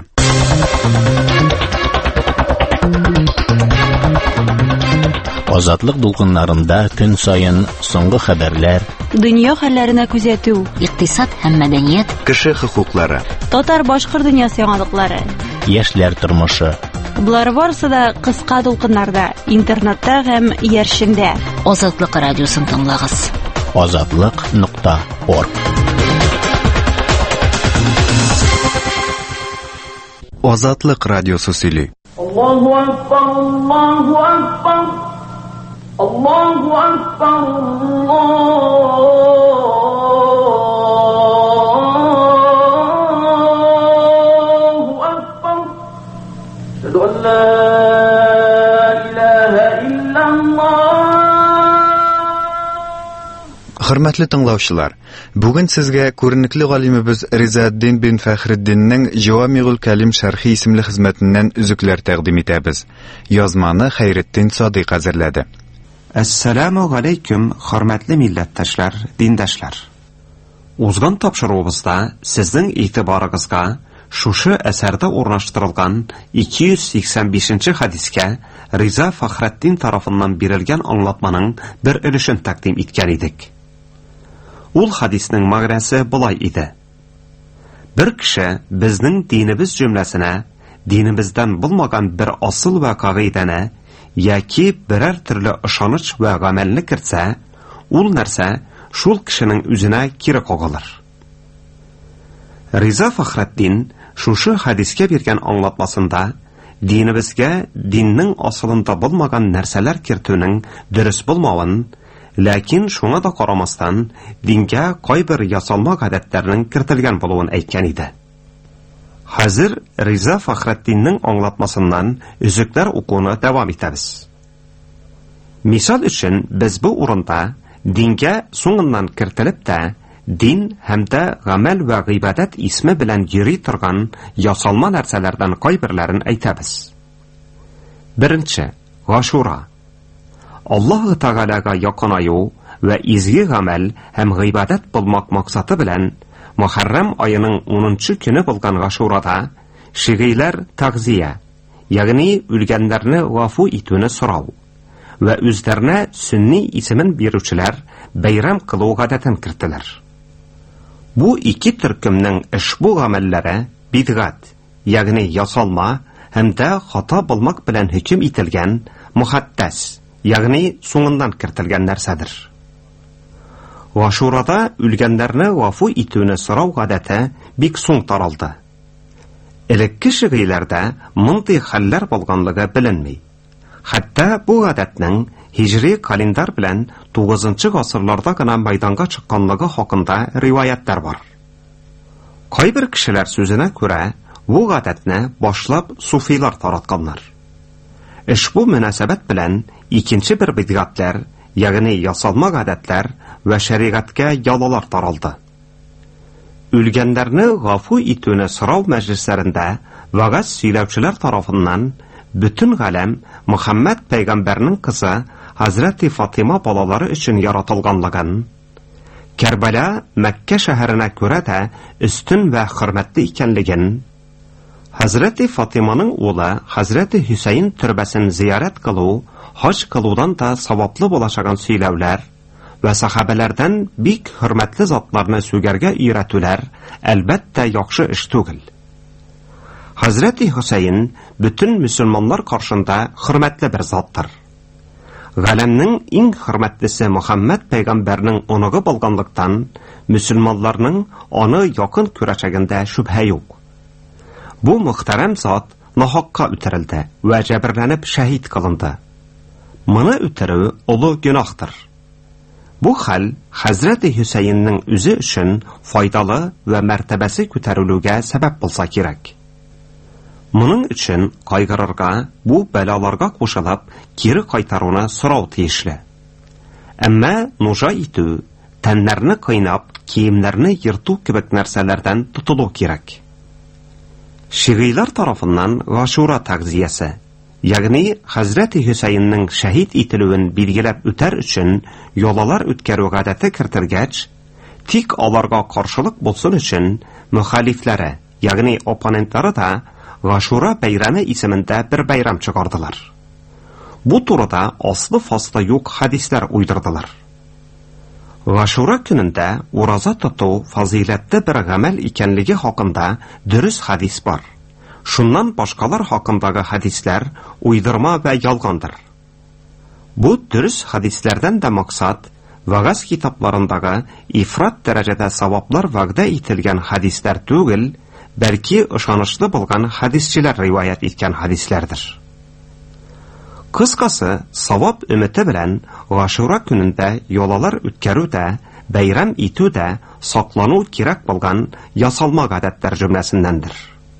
S5: Азатлык дулкыннарында көн сайын соңгы хәбәрләр,
S7: дөнья хәлләренә күзәтү,
S9: икътисад һәм мәдәният,
S1: кеше хокуклары,
S7: татар-башкорт дөньясы яңалыклары,
S5: яшьләр тормышы.
S7: Булар барысы да кыска дулкыннарда, интернетта һәм яршендә.
S9: Азатлык радиосын тыңлагыз.
S5: Azatlyk.org.
S1: Азатлык радиосы сөйли.
S8: Аллаһу акбар, Аллаһу акбар. Аллаһу акбар, Аллаһу акбар. Әшһәдү ан ла илаһа иллаллаһ.
S1: Хөрмәтле тыңлаучылар, бүген сезгә күренекле галимебез Ризаэддин бин Фәхреддиннең Җавамигул Калим шәрхи исемле хезмәтеннән үзекләр тәкъдим итәбез. Язманы Хәйретдин Садыйк әзерләде.
S10: Ассаламу алейкум, хөрмәтле милләттәшләр, диндәшләр. Узган тапшыруыбызда сезнең игътибарыгызга шушы әсәрдә урнаштырылган 285-нче хадискә Риза Фәхреддин тарафыннан бирелгән аңлатманың бер өлешен тәкъдим иткән идек. Ул хадиснең мәгънәсе булай иде. Бер кеше безнең динебез җөмләсенә, динебездән булмаган бер асыл вә кагыйдәне яки берәр төрле ышаныч вә гамәлне кертсә, ул нәрсә шул кешенең үзенә кире кагылыр. Риза Фәхреддин шушы хадискә биргән аңлатмасында динебезгә диннең асылында булмаган нәрсәләр кертүнең дөрес булмавын, ләкин шуңа да карамастан дингә кайбер ясалма гадәтләрнең кертелгән булуын әйткән иде. Хәзер Риза Фәхреддиннең аңлатмасыннан үзекләр укуны дәвам итәбез. Мисал өчен, без бу урында дингә соңыннан кертелеп тә дин һәм дә гамәл вә гыйбадәт исме белән йөри торган ясалма нәрсәләрдән кайберләрен әйтәбез. Беренче, Гашура. Аллаһ Тәгаләгә якынаю вә изге гамәл һәм гыйбадәт булмак максаты белән Мөхәррәм айының 10-нчы көне булган Гашурада шигыйләр тәгъзия, ягъни үлгәннәрне гафу итүне сорау вә үзләренә сөнни исемен бирүчеләр бәйрам кылу гадәтен кертеләр. Бу ике төркемнең ишбу гамәлләре бидгат, ягъни ясалма һәм дә хата булмак белән хөкем ителгән мөхәттәс, ягъни соңыннан кертелгән нәрсәдер. Гашурада үлгәннәрне гафу итүне сорау гадәте бик соң таралды. Элекке шигыйләрдә мондый хәлләр булганлыгы беленми. Хәтта бу гадәтнең Хижри календар белән 9-нчы гасырларда гына мәйданга чыкканлыгы хакында риваятлар бар. Кайбер кешеләр сүзенә күрә, бу гадәтне башлап суфилар таратканнар. Ишбу мөнәсәбәт белән икенче бер бидгатлар, ягъни ясалма гадәтләр вә шәригатькә ялалар таралды. Үлгәннәрне гафу итүне сорау мәҗлесләрендә вәгазь сөйләүчеләр тарафыннан бүтән галәм Мөхәммәд пәйгамбәрнең кызы Хәзрәти Фатима балалары өчен яратылганлыгын, Кәрбәла Мәккә шәһәренә күрә дә өстен вә хөрмәтле икәнлеген, Хәзрәти Фатиманың улы Хәзрәти Хусейн төрбәсен зиярат кылу, хаҗ кылудан да саваплы булачагын сөйләүләр вә сахабалардан бик хөрмәтле затларны сүгәргә өйрәтүләр әлбәттә яхшы эш түгел. Хәзрәти Хусейн бүтән мөселманнар каршында хөрмәтле бер заттыр. Галәмнең иң хөрмәтлесе Мөхәммәд пәйгамбәрнең оныгы булганлыктан, мөселманнарның аны якын күрәчәгендә шүбһә юк. Бу мөхтәрәм зат нахакка үтерелде вә җәберләнеп шәһид кылынды. Моны үтерү олы гөнаһтыр. Бу хәл Хәзрәти Хусейнның үзе өчен файдалы вә мәртәбәсе күтәрелүгә сәбәп булса кирәк. Моның өчен кайгырырга, бу бәлаларга кушылып, кире кайтаруны сорау тиешле. Әмма нужа итү, тәннәрне кыйнап, киемнәрне йырту кебек нәрсәләрдән тотылу кирәк. Шигыйлар тарафыннан Гашура тәгъзиясе, ягъни Хәзрәти Хусейнның шәһид ителүен билгеләп үтәр өчен ялалар үткәрү гадәте кертелгәч, тик аларга каршылык булсын өчен мөхалифләре, ягъни оппонентлары да Гашура бәйрәме исемендә бер бәйрәм чыгардылар. bu турыда аслы-фаслы юк хадисләр уйдырдылар. Гашура көнендә ураза тоту фазиләтле бер гамәл икәнлеге хакында дөрес хадис бар. Шуннан башкалар хакындагы хадисләр уйдырма ва ялгандыр. Бу дөрес хадисләрдән дә максат вагаз китапларындагы ифрат дәрәҗәдә саваплар вәгъдә ителгән хадисләр түгел, бәлки ышанычлы булган хадисчеләр риваят иткән хадисләрдер. Кыскасы, савап өмете белән Гашура көнендә ялалар үткәрүдә, бәйрәм итүдә саклану кирәк булган ясалма гадәттәр җөмләсеннәндер.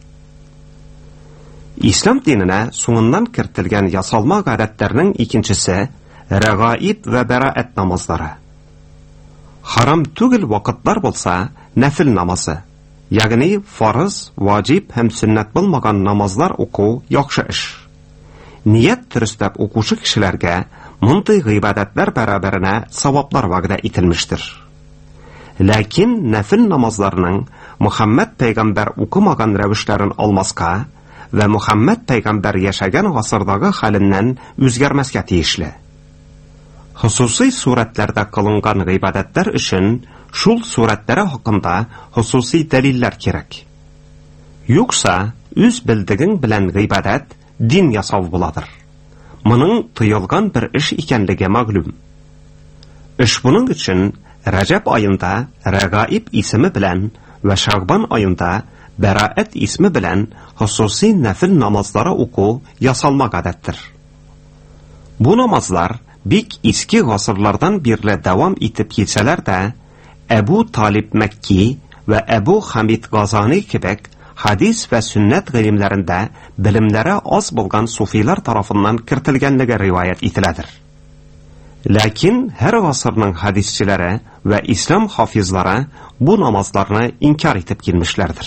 S10: Ислам диненә соңыннан кертелгән ясалма гадәттәрнең икенчесе рәгаиб ва бараат намазлары. Харам түгел вакытлар булса, нәфил намазы, ягъни фарыз, ваҗиб һәм сөннәт булмаган намазлар уку яхшы эш. Ният дөрестәп укучы кешеләргә мондай гыйбадәтләр бәрабәренә саваплар вәгъдә ителмештер. Ләкин нәфил намазларның Мөхәммәд пәйгамбәр укымаган рәвешләрен алмаска ва Мөхәммәд пәйгамбәр яшәгән гасырдагы хәленнән үзгәрмәскә тиешле. Хусусый сурәтләрдә кылынган гыйбадәтләр өчен шул сурәтләре хакында хусусый дәлилләр кирәк. Юкса, үз белдегең белән гыйбадәт дин ясау буладыр. Моның тыелган бер эш икәнлеге мәгълүм. Эш буның өчен Рәҗәб айында Рәгаиб исеме белән ва Шагбан айында Бараат исеме белән хусусый нәфил намазлары уку ясалма гадәттер. Бу намазлар бик иске гасырлардан бирле дәвам итеп килсәләр дә, Әбу Талиб Мәкки ва Әбу Хамид Газани кебек хадис ва сөннәт гыйлемләрендә белемнәре аз булган суфилар тарафыннан кертелгәнлеге риваят ителәдер. Ләкин һәр гасырның хадисчеләре ва ислам хафизлары бу намазларны инкар итеп килмешләрдер.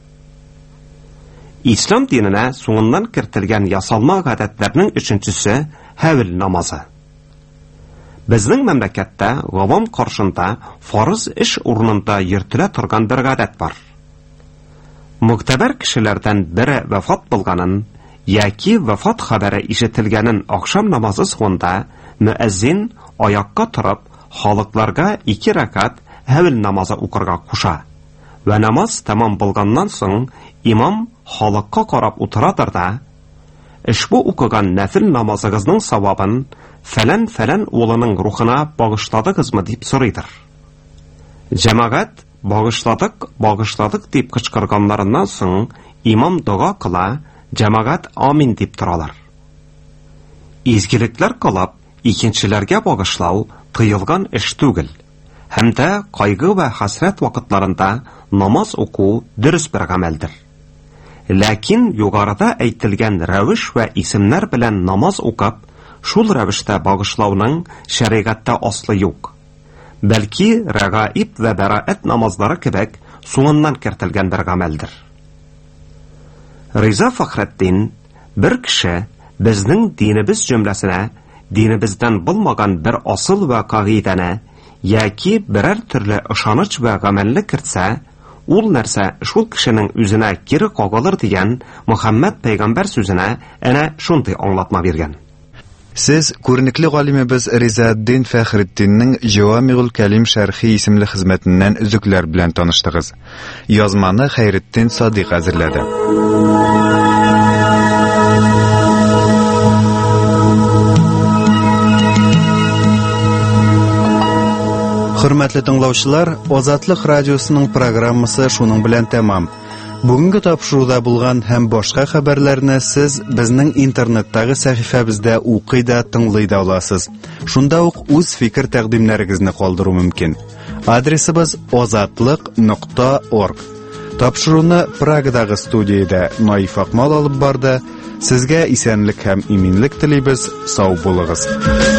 S10: Ислам диненә соңыннан кертелгән ясалма гадәтләрнең өченчесе һәвл намазы. Безнең мәмләкәттә гавам каршында фарыз эш урынында йөртелә торган бер гадәт бар. Муктабар кешеләрдән бире вафат булганын яки вафат хәбәре ишетелгәнен ахшам намазы соңында муәззин аякка торып халыкларга 2 рәкат һәвл намазы укырга куша. Ва намаз тәмам булганнан соң имам халыкка карап утырадыр да, "Ишбу укыган нәфил намазыгызның савабын фәлән улының рухына багышладыгызмы?" дип сорыйдыр. Җәмәгать багышладык дип кычкырганнарыннан соң имам дуга кыла, җәмәгать амин дип торалар. Изгелекләр кылып икенчеләргә багышлау тыелган эш түгел. Һәм дә кайгы ва хәсрәт вакытларында намаз уку дөрес бер гамәлдер. Ләкин югарыда әйтелгән рәвеш ва исемнәр белән намаз укып, шул рәвештә багышлауның шәригатьтә аслы юк. Бәлки рәгаиб ва бараат намазлары кебек соңыннан кертелгән бер гамәлдер. Риза Фахретдин бер кеше безнең динебез җөмләсенә динебездән булмаган бер асыл ва кагыйдәне яки берәр төрле ышаныч ва гамәлне кертсә, ул нәрсә шул кешенең үзенә кире кагылыр дигән Мөхәммәд пәйгамбәр сүзенә әнә шундый аңлатма биргән.
S1: Сез күренекле галимебез Ризаэддин Фәхретдиннең Җавамигул Кәлим шәрхи исемле хезмәтеннән үзекләр белән таныштыгыз. Язманы Хәйретдин Садыйк әзерләде. Хөрмәтле тыңлаучылар, Азатлык радиосының программасы шуның белән тәмам. Бүгенге тапшыруда булган һәм башка хәбәрләрне сез безнең интернеттагы сәхифәбездә укый да, тыңлый да аласыз. Шунда ук үз фикер тәкъдимнәрегезне калдыру мөмкин. Адресыбыз azatlyk.org. Тапшыруны Прагадагы студиядә Наиф Акмал алып барды. Сезгә исәнлек һәм иминлек телибез. Сау булыгыз.